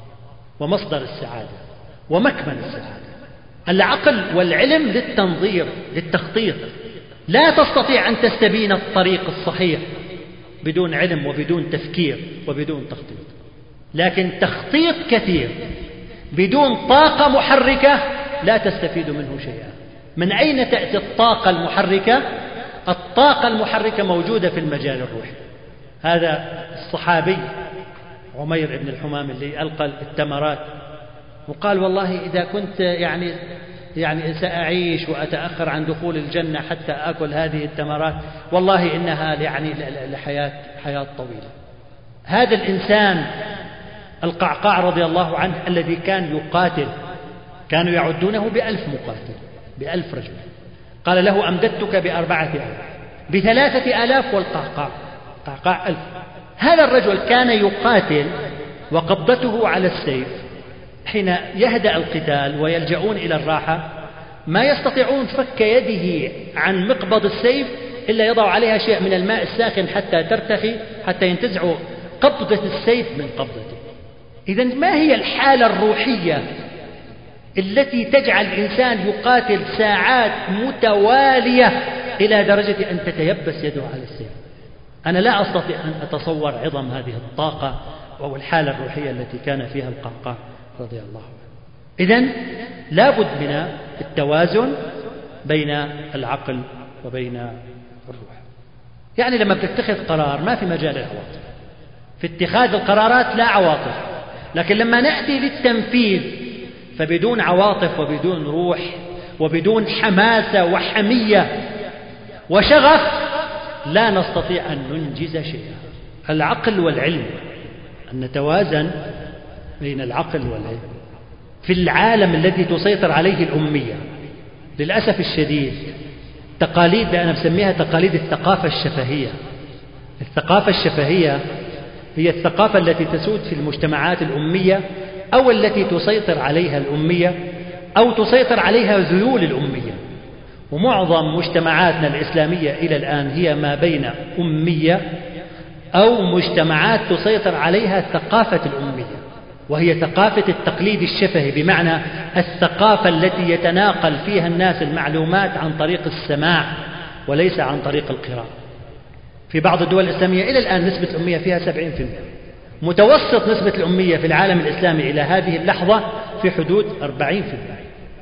ومصدر السعادة ومكمن السعادة. العقل والعلم للتنظير، للتخطيط. لا تستطيع أن تستبين الطريق الصحيح بدون علم وبدون تفكير وبدون تخطيط. لكن تخطيط كثير بدون طاقة محركة لا تستفيد منه شيئا. من أين تأتي الطاقة المحركة؟ الطاقة المحركة موجودة في المجال الروحي. هذا الصحابي عمير بن الحمام اللي ألقى التمرات وقال والله إذا كنت يعني سأعيش وأتأخر عن دخول الجنة حتى أكل هذه التمرات، والله إنها يعني حياة طويلة. هذا الإنسان القعقاع رضي الله عنه الذي كان يقاتل، كانوا يعدونه ب1000 مقاتل، ب1000 رجل. قال له أمددتك ب4000، ب3000 والقعقاع 1000. هذا الرجل كان يقاتل وقبضته على السيف، حين يهدأ القتال ويلجؤون إلى الراحة ما يستطيعون فك يده عن مقبض السيف إلا يضع عليها شيء من الماء الساخن حتى ترتخي، حتى ينتزعوا قبضة السيف من قبضته. إذن ما هي الحالة الروحية التي تجعل الإنسان يقاتل ساعات متوالية إلى درجة أن تتيبس يده على السيف؟ أنا لا أستطيع أن أتصور عظم هذه الطاقة أو الحالة الروحية التي كان فيها القعقاع رضي الله عنه. إذن لا بد من التوازن بين العقل وبين الروح. يعني لما بتتخذ قرار ما في مجال العواطف، في اتخاذ القرارات لا عواطف، لكن لما نأتي للتنفيذ فبدون عواطف وبدون روح وبدون حماسة وحمية وشغف لا نستطيع أن ننجز شيئا. العقل والعلم، أن نتوازن بين العقل والعلم في العالم الذي تسيطر عليه الأمية. للأسف الشديد تقاليد، أنا بسميها تقاليد الثقافة الشفهية. الثقافة الشفهية هي الثقافة التي تسود في المجتمعات الأمية أو التي تسيطر عليها الأمية أو تسيطر عليها ذيول الأمية. ومعظم مجتمعاتنا الإسلامية إلى الآن هي ما بين أمية أو مجتمعات تسيطر عليها ثقافة الأمية، وهي ثقافة التقليد الشفهي، بمعنى الثقافة التي يتناقل فيها الناس المعلومات عن طريق السماع وليس عن طريق القراءة. في بعض الدول الإسلامية إلى الآن نسبة الأمية فيها 70%. متوسط نسبة الأمية في العالم الإسلامي إلى هذه اللحظة في حدود 40%.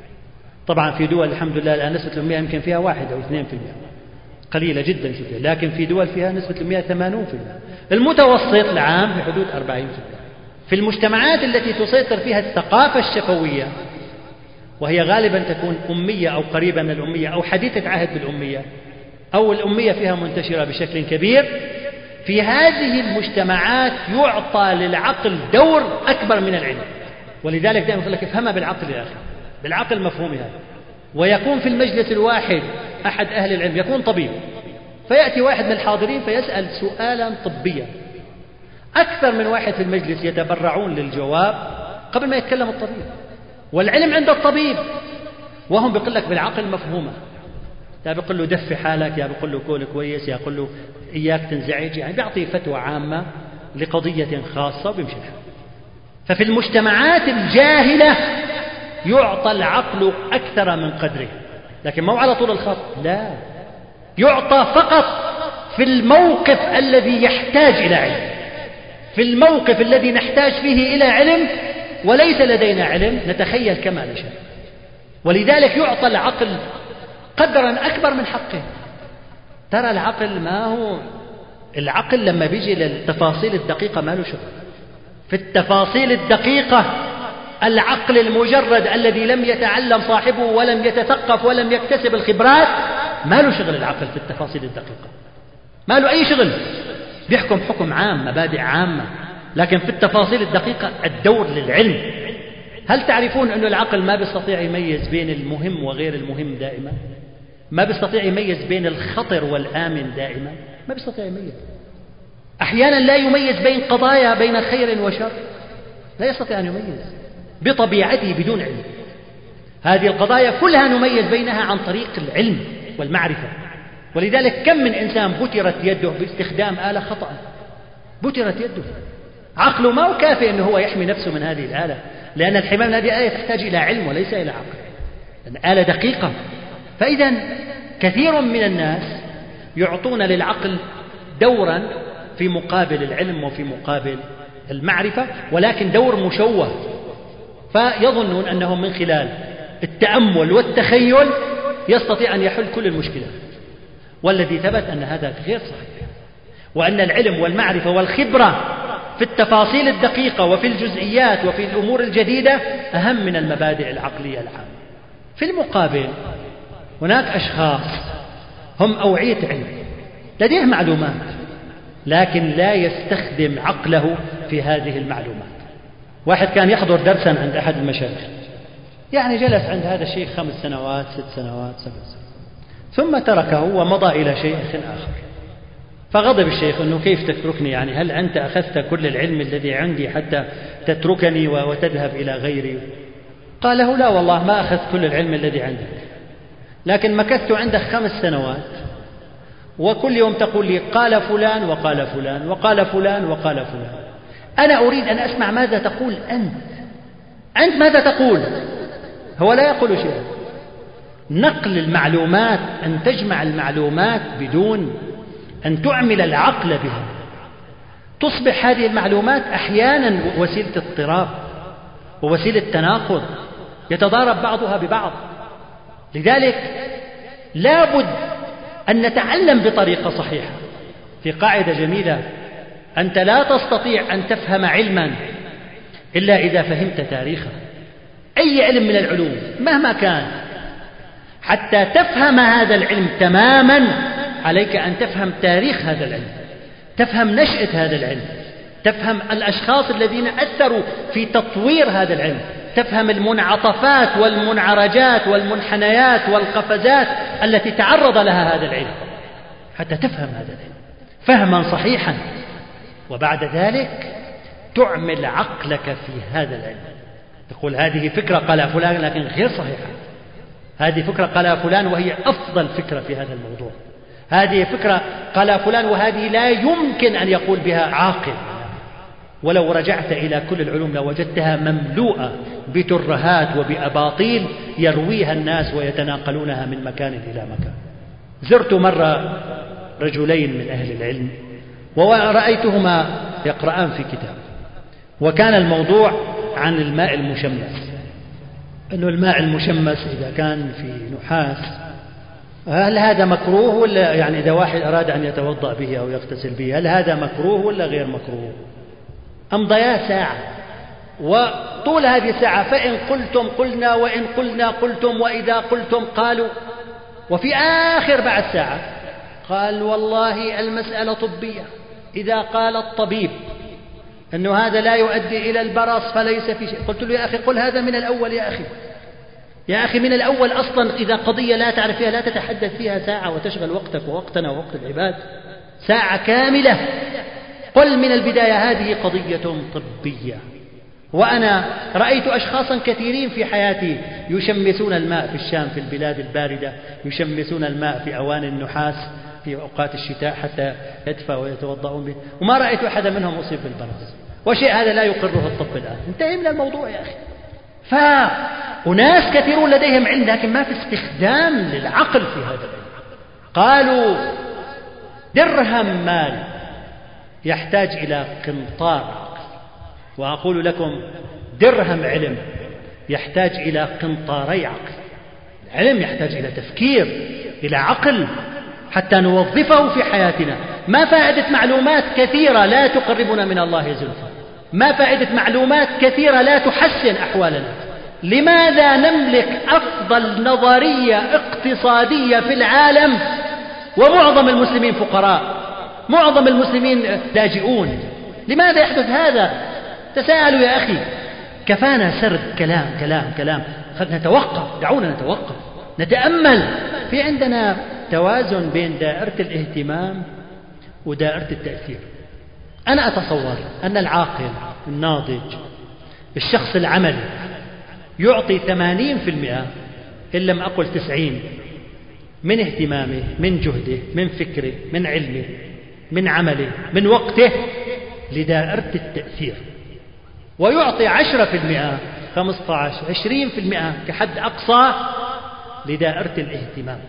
طبعا في دول الحمد لله الآن نسبة الأمية يمكن فيها 1 أو 2%، قليلة جدا جدا، لكن في دول فيها نسبة الأمية 80%. المتوسط العام في حدود 40%. في المجتمعات التي تسيطر فيها الثقافة الشفوية، وهي غالبا تكون أمية أو قريبة من الأمية أو حديثة عهد بالأمية أو الأمية فيها منتشرة بشكل كبير، في هذه المجتمعات يعطى للعقل دور أكبر من العلم. ولذلك دائما يقول لك افهمها بالعقل يا أخي، بالعقل مفهومها. ويكون في المجلس الواحد أحد أهل العلم، يكون طبيب، فيأتي واحد من الحاضرين فيسأل سؤالا طبيا، أكثر من واحد في المجلس يتبرعون للجواب قبل ما يتكلم الطبيب، والعلم عند الطبيب، وهم بيقول لك بالعقل مفهومة. يا بيقول له دفي حالك، يا بيقول له كول كويس، يا بيقول له إياك تنزعج، يعني بيعطي فتوى عامة لقضية خاصة وبيمشي الحال. ففي المجتمعات الجاهلة يعطى العقل أكثر من قدره، لكن مو على طول الخط، لا، يعطى فقط في الموقف الذي يحتاج إلى علم، في الموقف الذي نحتاج فيه إلى علم وليس لدينا علم نتخيل كما نشاء. ولذلك يعطى العقل قدرا أكبر من حقه. ترى العقل ما هو، العقل لما بيجي للتفاصيل الدقيقة ما له شغل. في التفاصيل الدقيقة العقل المجرد الذي لم يتعلم صاحبه ولم يتثقف ولم يكتسب الخبرات ما له شغل. العقل في التفاصيل الدقيقة ما له أي شغل، بيحكم حكم عام، مبادئ عامة، لكن في التفاصيل الدقيقة الدور للعلم. هل تعرفون أن العقل ما بيستطيع يميز بين المهم وغير المهم دائما؟ ما بيستطيع يميز بين الخطر والآمن دائما، ما بيستطيع يميز. أحيانا لا يميز بين قضايا، بين خير وشر، لا يستطيع أن يميز بطبيعته بدون علم. هذه القضايا كلها نميز بينها عن طريق العلم والمعرفة. ولذلك كم من إنسان بترت يده باستخدام آلة خطأ، بترت يده، عقله ما هو كافي أنه هو يحمي نفسه من هذه الآلة، لأن الحماية من هذه الآلة تحتاج إلى علم وليس إلى عقل، لأن آلة دقيقة. فإذا كثير من الناس يعطون للعقل دورا في مقابل العلم وفي مقابل المعرفة، ولكن دور مشوه، فيظنون أنهم من خلال التأمل والتخيل يستطيع أن يحل كل المشكلات، والذي ثبت أن هذا غير صحيح، وأن العلم والمعرفة والخبرة في التفاصيل الدقيقة وفي الجزئيات وفي الأمور الجديدة أهم من المبادئ العقلية العامة. في المقابل هناك أشخاص هم أوعية علم، لديه معلومات لكن لا يستخدم عقله في هذه المعلومات. واحد كان يحضر درسا عند أحد المشايخ، يعني جلس عند هذا الشيخ 5 سنوات 6 سنوات 7 سنوات، ثم تركه ومضى إلى شيخ آخر. فغضب الشيخ أنه كيف تتركني، يعني هل أنت أخذت كل العلم الذي عندي حتى تتركني وتذهب إلى غيري؟ قال له لا والله ما أخذت كل العلم الذي عندك، لكن مكثت عندك 5 سنوات، وكل يوم تقول لي قال فلان وقال فلان وقال فلان وقال فلان، أنا أريد أن أسمع ماذا تقول أنت ماذا تقول؟ هو لا يقول شيئا. نقل المعلومات، أن تجمع المعلومات بدون أن تعمل العقل بها، تصبح هذه المعلومات أحيانا وسيلة اضطراب ووسيلة تناقض يتضارب بعضها ببعض. لذلك لا بد أن نتعلم بطريقة صحيحة. في قاعدة جميلة: أنت لا تستطيع أن تفهم علما إلا إذا فهمت تاريخه. أي علم من العلوم مهما كان، حتى تفهم هذا العلم تماما عليك أن تفهم تاريخ هذا العلم، تفهم نشأة هذا العلم، تفهم الأشخاص الذين أثروا في تطوير هذا العلم، تفهم المنعطفات والمنعرجات والمنحنيات والقفزات التي تعرض لها هذا العلم حتى تفهم هذا العلم فهما صحيحا. وبعد ذلك تعمل عقلك في هذا العلم، تقول هذه فكرة قال فلان لكن غير صحيحة، هذه فكرة قال فلان وهي أفضل فكرة في هذا الموضوع، هذه فكرة قال فلان وهذه لا يمكن أن يقول بها عاقل. ولو رجعت إلى كل العلوم لوجدتها مملوءة بترهات وبأباطيل يرويها الناس ويتناقلونها من مكان إلى مكان. زرت مرة رجلين من أهل العلم ورأيتهما يقرآن في كتاب، وكان الموضوع عن الماء المشمس، أنه الماء المشمس إذا كان في نحاس هل هذا مكروه ولا، يعني إذا واحد أراد أن يتوضأ به أو يغتسل به هل هذا مكروه ولا غير مكروه؟ أمضيا ساعة، وطول هذه الساعة فإن قلتم قلنا وإن قلنا قلتم وإذا قلتم قالوا. وفي آخر بعد ساعة قال والله المسألة طبية، إذا قال الطبيب أنه هذا لا يؤدي إلى البرص فليس في شيء. قلت له يا أخي قل هذا من الأول، يا أخي من الأول أصلا. إذا قضية لا تعرف فيها لا تتحدث فيها ساعة وتشغل وقتك ووقتنا ووقت العباد ساعة كاملة. قل من البداية هذه قضية طبية. وأنا رأيت أشخاصا كثيرين في حياتي يشمسون الماء في الشام في البلاد الباردة، يشمسون الماء في أواني النحاس في أوقات الشتاء حتى يدفى ويتوضؤون به، وما رأيت أحدا منهم أصيب بالبرص، وشيء هذا لا يقره الطب الآن. انتهي من الموضوع يا أخي. فأناس كثيرون لديهم علم لكن ما في استخدام للعقل في هذا العلم. قالوا درهم مال يحتاج إلى قنطار عقل، وأقول لكم درهم علم يحتاج إلى قنطاري عقل. العلم يحتاج إلى تفكير، إلى عقل حتى نوظفه في حياتنا. ما فائدة معلومات كثيرة لا تقربنا من الله زلفى؟ ما فائدة معلومات كثيرة لا تحسن أحوالنا؟ لماذا نملك أفضل نظرية اقتصادية في العالم ومعظم المسلمين فقراء، معظم المسلمين لاجئون؟ لماذا يحدث هذا؟ تساءلوا يا أخي. كفانا سرد كلام كلام كلام، نتوقف، دعونا نتوقف نتأمل. في عندنا توازن بين دائرة الاهتمام ودائرة التأثير. أنا أتصور أن العاقل الناضج الشخص العملي يعطي 80% إن لم أقل 90 من اهتمامه، من جهده، من فكره، من علمه، من عمله، من وقته لدائرة التأثير، ويعطي 10%، 15، 20% كحد أقصى لدائرة الاهتمام.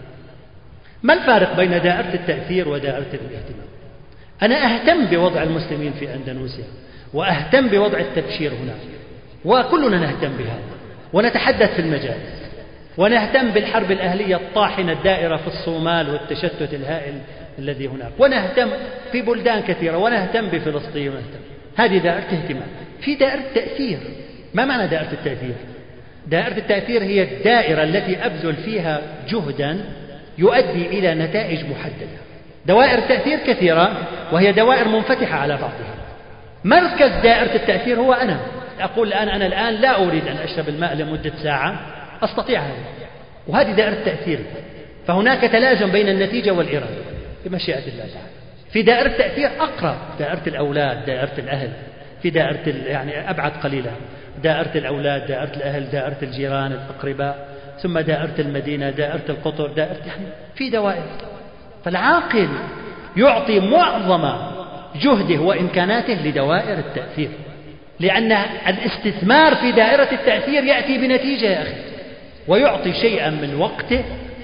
ما الفارق بين دائرة التأثير ودائرة الاهتمام؟ أنا أهتم بوضع المسلمين في أندونيسيا، وأهتم بوضع التبشير هناك، وكلنا نهتم بهذا، ونتحدث في المجالس، ونهتم بالحرب الأهلية الطاحنة الدائرة في الصومال والتشتت الهائل الذي هناك، ونهتم في بلدان كثيرة، ونهتم بفلسطين، ونهتم. هذه دائرة اهتمام. في دائرة تأثير. ما معنى دائرة التأثير؟ دائرة التأثير هي الدائرة التي أبذل فيها جهدا يؤدي إلى نتائج محددة. دوائر التأثير كثيرة وهي دوائر منفتحة على بعضها. مركز دائرة التأثير هو أنا. أقول الآن أنا الآن لا أريد أن أشرب الماء لمدة ساعة، أستطيع هذا، وهذه دائرة التأثير. فهناك تلازم بين النتيجة والإرادة بمشيئة الله تعالى. في دائرة تأثير أقرب، دائرة الأولاد، دائرة الأهل، في دائرة يعني أبعد قليلا، دائرة الأولاد، دائرة الأهل، دائرة الجيران الأقرباء، ثم دائرة المدينة، دائرة القطر، دائرة يعني في دوائر. فالعاقل يعطي معظم جهده وإمكاناته لدوائر التأثير، لأن الاستثمار في دائرة التأثير يأتي بنتيجة يا أخي، ويعطي شيئا من وقته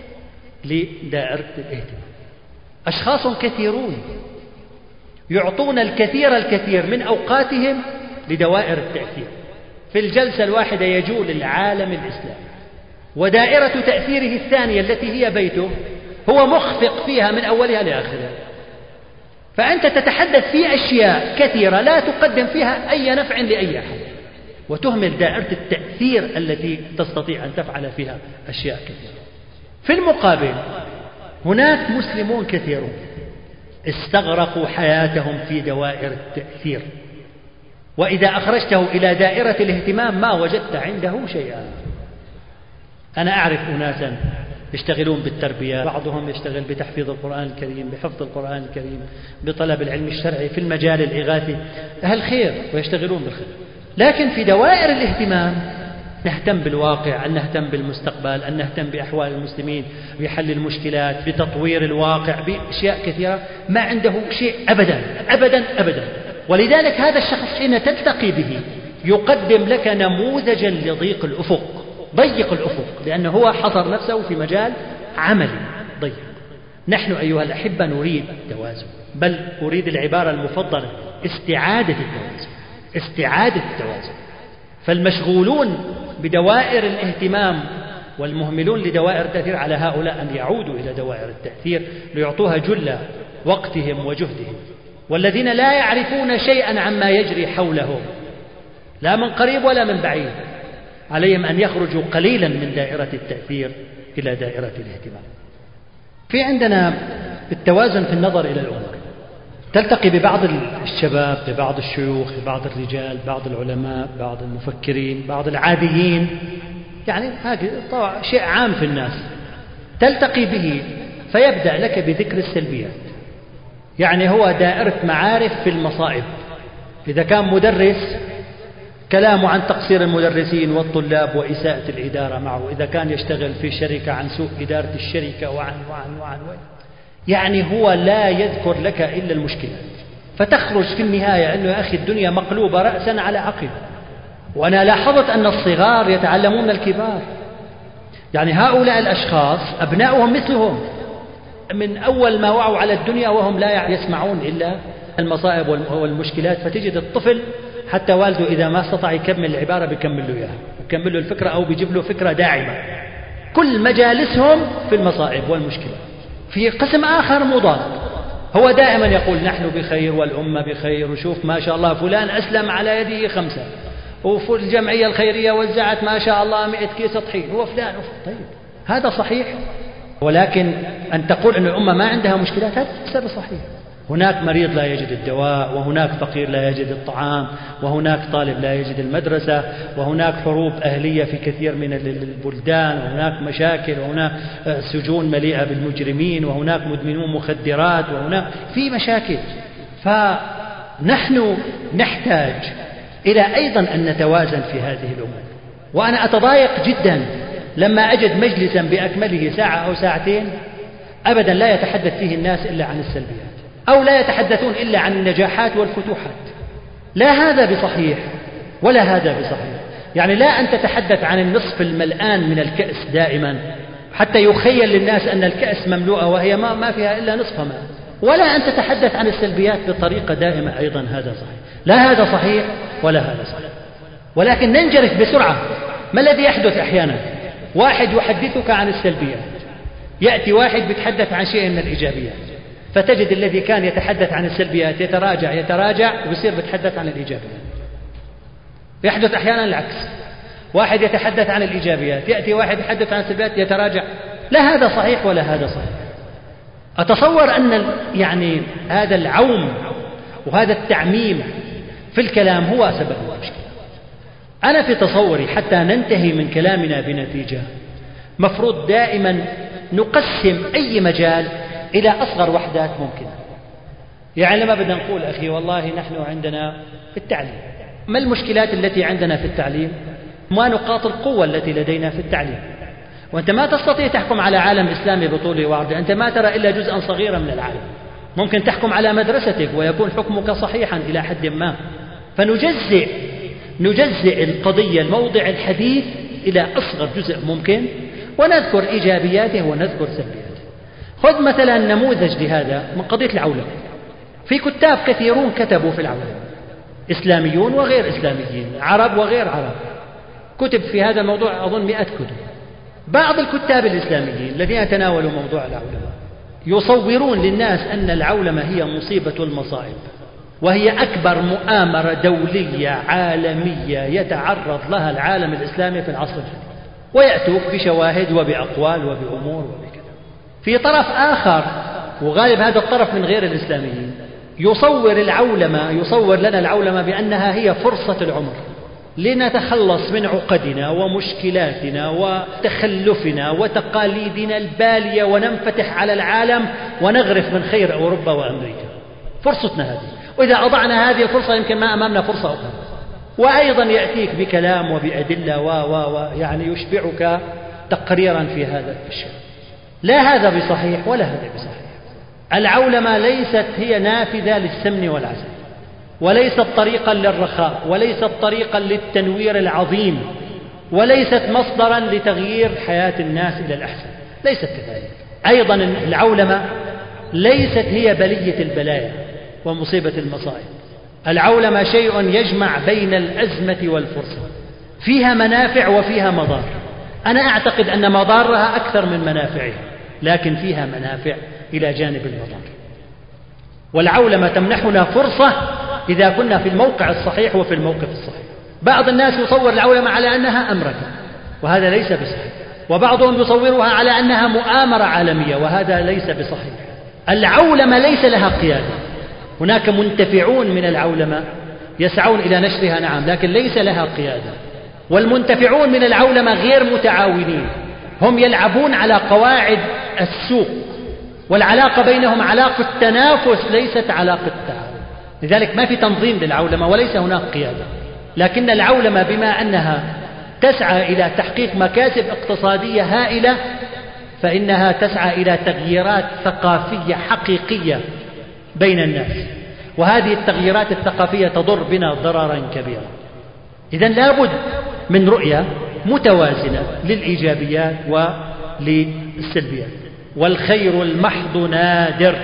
لدائرة الاهتمام. أشخاص كثيرون يعطون الكثير من أوقاتهم لدوائر التأثير. في الجلسة الواحدة يجول العالم الإسلامي، ودائرة تأثيره الثانية التي هي بيته هو مخفق فيها من أولها لآخرها. فأنت تتحدث في أشياء كثيرة لا تقدم فيها أي نفع لأي أحد، وتهمل دائرة التأثير التي تستطيع أن تفعل فيها أشياء كثيرة. في المقابل هناك مسلمون كثيرون استغرقوا حياتهم في دوائر التأثير، وإذا أخرجته إلى دائرة الاهتمام ما وجدت عنده شيئا. أنا أعرف أناسا يشتغلون بالتربية، بعضهم يشتغل بتحفيظ القرآن الكريم، بحفظ القرآن الكريم، بطلب العلم الشرعي في المجال الإغاثي، أهل خير ويشتغلون بالخير. لكن في دوائر الاهتمام نهتم بالواقع، أن نهتم بالمستقبل، أن نهتم بأحوال المسلمين، بحل المشكلات، بتطوير الواقع، بأشياء كثيرة، ما عنده شيء أبدا أبدا أبدا. ولذلك هذا الشخص حين تلتقي به يقدم لك نموذجا لضيق الأفق، ضيق الأفق، لأنه هو حصر نفسه في مجال عملي ضيق. نحن أيها الأحبة نريد توازن، بل أريد العبارة المفضلة استعادة التوازن، استعادة التوازن. فالمشغولون بدوائر الاهتمام والمهملون لدوائر التأثير على هؤلاء أن يعودوا إلى دوائر التأثير ليعطوها جل وقتهم وجهدهم. والذين لا يعرفون شيئا عما يجري حولهم لا من قريب ولا من بعيد عليهم أن يخرجوا قليلا من دائرة التأثير إلى دائرة الاهتمام. في عندنا التوازن في النظر إلى الأمور. تلتقي ببعض الشباب، ببعض الشيوخ، ببعض الرجال، بعض العلماء، بعض المفكرين، بعض العاديين، يعني هذا شيء عام في الناس، تلتقي به فيبدأ لك بذكر السلبيات. يعني هو دائرة معارف في المصائب. إذا كان مدرس كلامه عن تقصير المدرسين والطلاب وإساءة الإدارة معه، إذا كان يشتغل في شركة عن سوء إدارة الشركة وعن يعني هو لا يذكر لك إلا المشكلات، فتخرج في النهاية أنه يا أخي الدنيا مقلوبة رأسا على عقب. وأنا لاحظت أن الصغار يتعلمون من الكبار، يعني هؤلاء الأشخاص أبناؤهم مثلهم من أول ما وعوا على الدنيا وهم لا يسمعون إلا المصائب والمشكلات. فتجد الطفل حتى والده إذا ما استطاع يكمل العبارة بيكمل له إياها، بيكمل له الفكرة أو بيجيب له فكرة داعمة. كل مجالسهم في المصائب والمشكلات. في قسم آخر مضاد، هو دائما يقول نحن بخير والأمة بخير، وشوف ما شاء الله فلان أسلم على يده 5، وفي الجمعية الخيرية وزعت ما شاء الله 100 كيس طحين، هو فلان. طيب هذا صحيح، ولكن أن تقول أن الأمة ما عندها مشكلات هذا ليس بصحيح. هناك مريض لا يجد الدواء، وهناك فقير لا يجد الطعام، وهناك طالب لا يجد المدرسة، وهناك حروب أهلية في كثير من البلدان، وهناك مشاكل، وهناك سجون مليئة بالمجرمين، وهناك مدمنون مخدرات، وهناك في مشاكل. فنحن نحتاج إلى أيضا أن نتوازن في هذه الأمور. وأنا أتضايق جدا لما أجد مجلسا بأكمله ساعة أو ساعتين أبدا لا يتحدث فيه الناس إلا عن السلبيات، أو لا يتحدثون إلا عن النجاحات والفتوحات. لا هذا بصحيح ولا هذا بصحيح. يعني لا أن تتحدث عن النصف الملآن من الكأس دائما حتى يخيل للناس أن الكأس مملوءة وهي ما فيها إلا نصف ماء، ولا أن تتحدث عن السلبيات بطريقة دائمة أيضا هذا صحيح. لا هذا صحيح ولا هذا صحيح. ولكن ننجرف بسرعة. ما الذي يحدث أحيانا؟ واحد يحدثك عن السلبيات، يأتي واحد بيتحدث عن شيء من الإيجابيات، فتجد الذي كان يتحدث عن السلبيات يتراجع ويصير بيتحدث عن الإيجابيات. يحدث أحيانا العكس، واحد يتحدث عن الإيجابيات يأتي واحد يتحدث عن السلبيات يتراجع. لا هذا صحيح ولا هذا صحيح. أتصور أن يعني هذا العوم وهذا التعميم في الكلام هو سبب المشكلة. أنا في تصوري حتى ننتهي من كلامنا بنتيجة مفروض دائما نقسم أي مجال إلى أصغر وحدات ممكنة. يعني لما بدنا نقول أخي والله نحن عندنا في التعليم، ما المشكلات التي عندنا في التعليم؟ ما نقاط القوة التي لدينا في التعليم؟ وأنت ما تستطيع تحكم على عالم إسلامي بطوله وعرضه، أنت ما ترى إلا جزءا صغيرا من العالم. ممكن تحكم على مدرستك ويكون حكمك صحيحا إلى حد ما. فنجزئ القضية الموضع الحديث إلى أصغر جزء ممكن، ونذكر إيجابياته ونذكر سلبياته. خذ مثلا نموذج لهذا من قضية العولمة. في كتاب كثيرون كتبوا في العولمة، إسلاميون وغير إسلاميين، عرب وغير عرب، كتب في هذا الموضوع أظن 100 كتب. بعض الكتاب الإسلاميين الذين تناولوا موضوع العولمة يصورون للناس أن العولمة هي مصيبة المصائب، وهي أكبر مؤامرة دولية عالمية يتعرض لها العالم الإسلامي في العصر الجديد، ويأتوك بشواهد وبأقوال وبأمور وبكذا. في طرف آخر، وغالب هذا الطرف من غير الإسلاميين، يصور لنا العولمة بأنها هي فرصة العمر لنتخلص من عقدنا ومشكلاتنا وتخلفنا وتقاليدنا البالية، وننفتح على العالم ونغرف من خير أوروبا وأمريكا. فرصتنا هذه، وإذا أضعنا هذه الفرصة يمكن ما أمامنا فرصة أخرى. وأيضا يأتيك بكلام وبأدلة يعني يشبعك تقريرا في هذا الشيء. لا هذا بصحيح ولا هذا بصحيح. العولمة ليست هي نافذة للسمن والعسل، وليست طريقا للرخاء، وليست طريقا للتنوير العظيم، وليست مصدرا لتغيير حياة الناس إلى الأحسن، ليست كذلك. أيضا العولمة ليست هي بلية البلايا ومصيبة المصائب. العولمة شيء يجمع بين الأزمة والفرصة، فيها منافع وفيها مضار. أنا أعتقد أن مضارها أكثر من منافعها، لكن فيها منافع إلى جانب المضار. والعولمة تمنحنا فرصة إذا كنا في الموقع الصحيح وفي الموقف الصحيح. بعض الناس يصور العولمة على أنها أمريكا، وهذا ليس بصحيح. وبعضهم يصورها على أنها مؤامرة عالمية، وهذا ليس بصحيح. العولمة ليس لها قيادة. هناك منتفعون من العولمة يسعون إلى نشرها، نعم، لكن ليس لها قيادة. والمنتفعون من العولمة غير متعاونين، هم يلعبون على قواعد السوق، والعلاقة بينهم علاقة تنافس ليست علاقة تعاون. لذلك ما في تنظيم للعولمة وليس هناك قيادة. لكن العولمة بما أنها تسعى إلى تحقيق مكاسب اقتصادية هائلة، فإنها تسعى إلى تغييرات ثقافية حقيقية بين الناس، وهذه التغييرات الثقافية تضر بنا ضررا كبيرا. إذن لابد من رؤية متوازنة للإيجابيات وللسلبيات. والخير المحض نادر،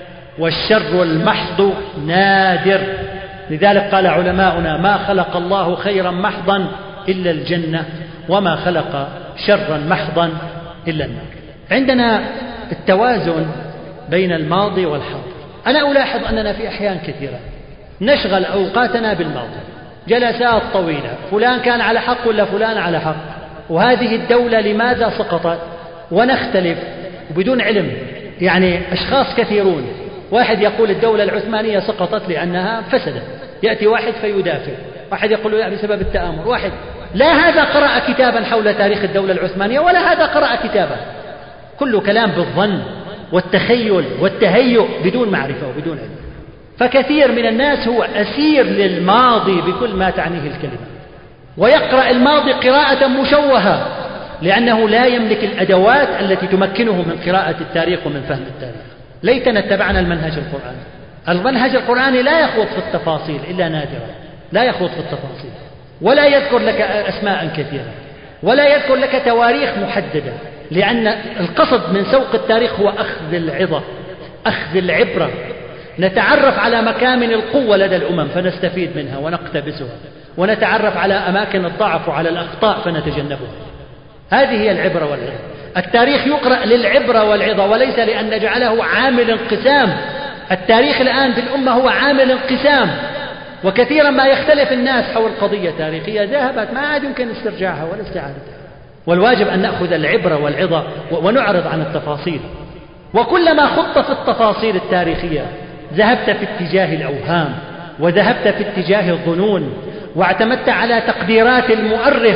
والشر المحض نادر. لذلك قال علماؤنا: ما خلق الله خيرا محضا إلا الجنة، وما خلق شرا محضا إلا النار. عندنا التوازن بين الماضي والحاضر. أنا ألاحظ أننا في أحيان كثيرة نشغل أوقاتنا بالماضي، جلسات طويلة، فلان كان على حق ولا فلان على حق، وهذه الدولة لماذا سقطت، ونختلف بدون علم. يعني أشخاص كثيرون، واحد يقول الدولة العثمانية سقطت لأنها فسدت، يأتي واحد فيدافع، واحد يقول لا بسبب التآمر، واحد لا هذا قرأ كتابا حول تاريخ الدولة العثمانية ولا هذا قرأ كتابا. كل كلام بالظن والتخيل والتهيؤ بدون معرفة وبدون علم. فكثير من الناس هو أسير للماضي بكل ما تعنيه الكلمة، ويقرأ الماضي قراءة مشوهة لأنه لا يملك الأدوات التي تمكنه من قراءة التاريخ ومن فهم التاريخ. ليتنا اتبعنا المنهج القرآني. المنهج القرآني لا يخوض في التفاصيل إلا نادرا، لا يخوض في التفاصيل، ولا يذكر لك أسماء كثيرة، ولا يذكر لك تواريخ محددة، لأن القصد من سوق التاريخ هو أخذ العظة، أخذ العبرة، نتعرف على مكامن القوة لدى الأمم فنستفيد منها ونقتبسها، ونتعرف على أماكن الضعف وعلى الأخطاء فنتجنبها. هذه هي العبرة والعظة. التاريخ يقرأ للعبرة والعظة وليس لأن نجعله عامل انقسام. التاريخ الآن في الأمة هو عامل انقسام، وكثيرا ما يختلف الناس حول قضية تاريخية ذهبت ما عاد يمكن استرجاعها ولا استعادتها. والواجب أن نأخذ العبرة والعظة ونعرض عن التفاصيل. وكلما خضت في التفاصيل التاريخية ذهبت في اتجاه الأوهام، وذهبت في اتجاه الظنون، واعتمدت على تقديرات المؤرخ،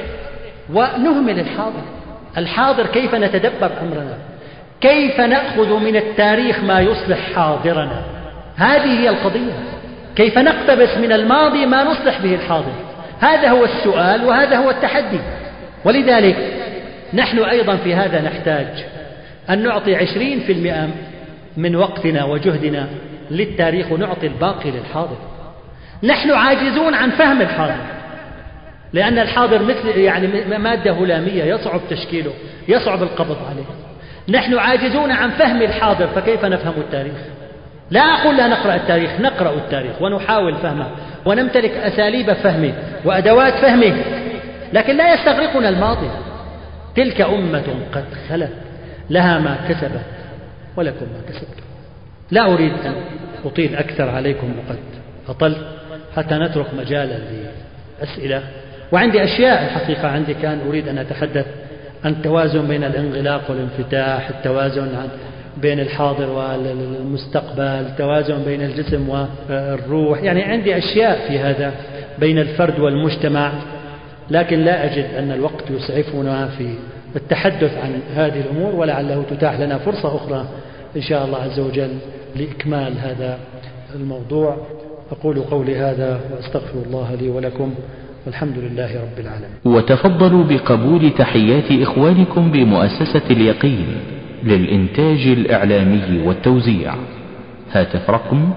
ونهمل الحاضر. الحاضر كيف نتدبر أمرنا، كيف نأخذ من التاريخ ما يصلح حاضرنا. هذه هي القضية. كيف نقتبس من الماضي ما نصلح به الحاضر؟ هذا هو السؤال وهذا هو التحدي. ولذلك نحن أيضا في هذا نحتاج أن نعطي 20% من وقتنا وجهدنا للتاريخ ونعطي الباقي للحاضر. نحن عاجزون عن فهم الحاضر، لأن الحاضر مثل مادة هلامية يصعب تشكيله، يصعب القبض عليه. نحن عاجزون عن فهم الحاضر، فكيف نفهم التاريخ؟ لا أقول لا نقرأ التاريخ، نقرأ التاريخ ونحاول فهمه ونمتلك أساليب فهمه وأدوات فهمه، لكن لا يستغرقنا الماضي. تلك أمة قد خلت لها ما كسبت ولكم ما كسبتم. لا أريد أن أطيل أكثر عليكم وقد أطلت حتى نترك مجالا لأسئلة. وعندي أشياء الحقيقة، عندي كان أريد أن أتحدث عن التوازن بين الانغلاق والانفتاح، التوازن بين الحاضر والمستقبل، التوازن بين الجسم والروح. عندي أشياء في هذا بين الفرد والمجتمع، لكن لا أجد أن الوقت يسعفنا في التحدث عن هذه الأمور، ولعله تتاح لنا فرصة أخرى إن شاء الله عز وجل لإكمال هذا الموضوع. أقول قولي هذا وأستغفر الله لي ولكم، والحمد لله رب العالمين. وتفضلوا بقبول تحيات إخوانكم بمؤسسة اليقين للإنتاج الإعلامي والتوزيع. هاتف رقم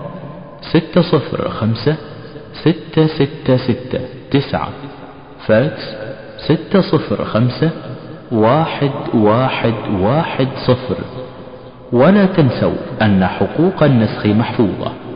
605-666-9، فاكس 605-1110. ولا تنسوا أن حقوق النسخ محفوظة.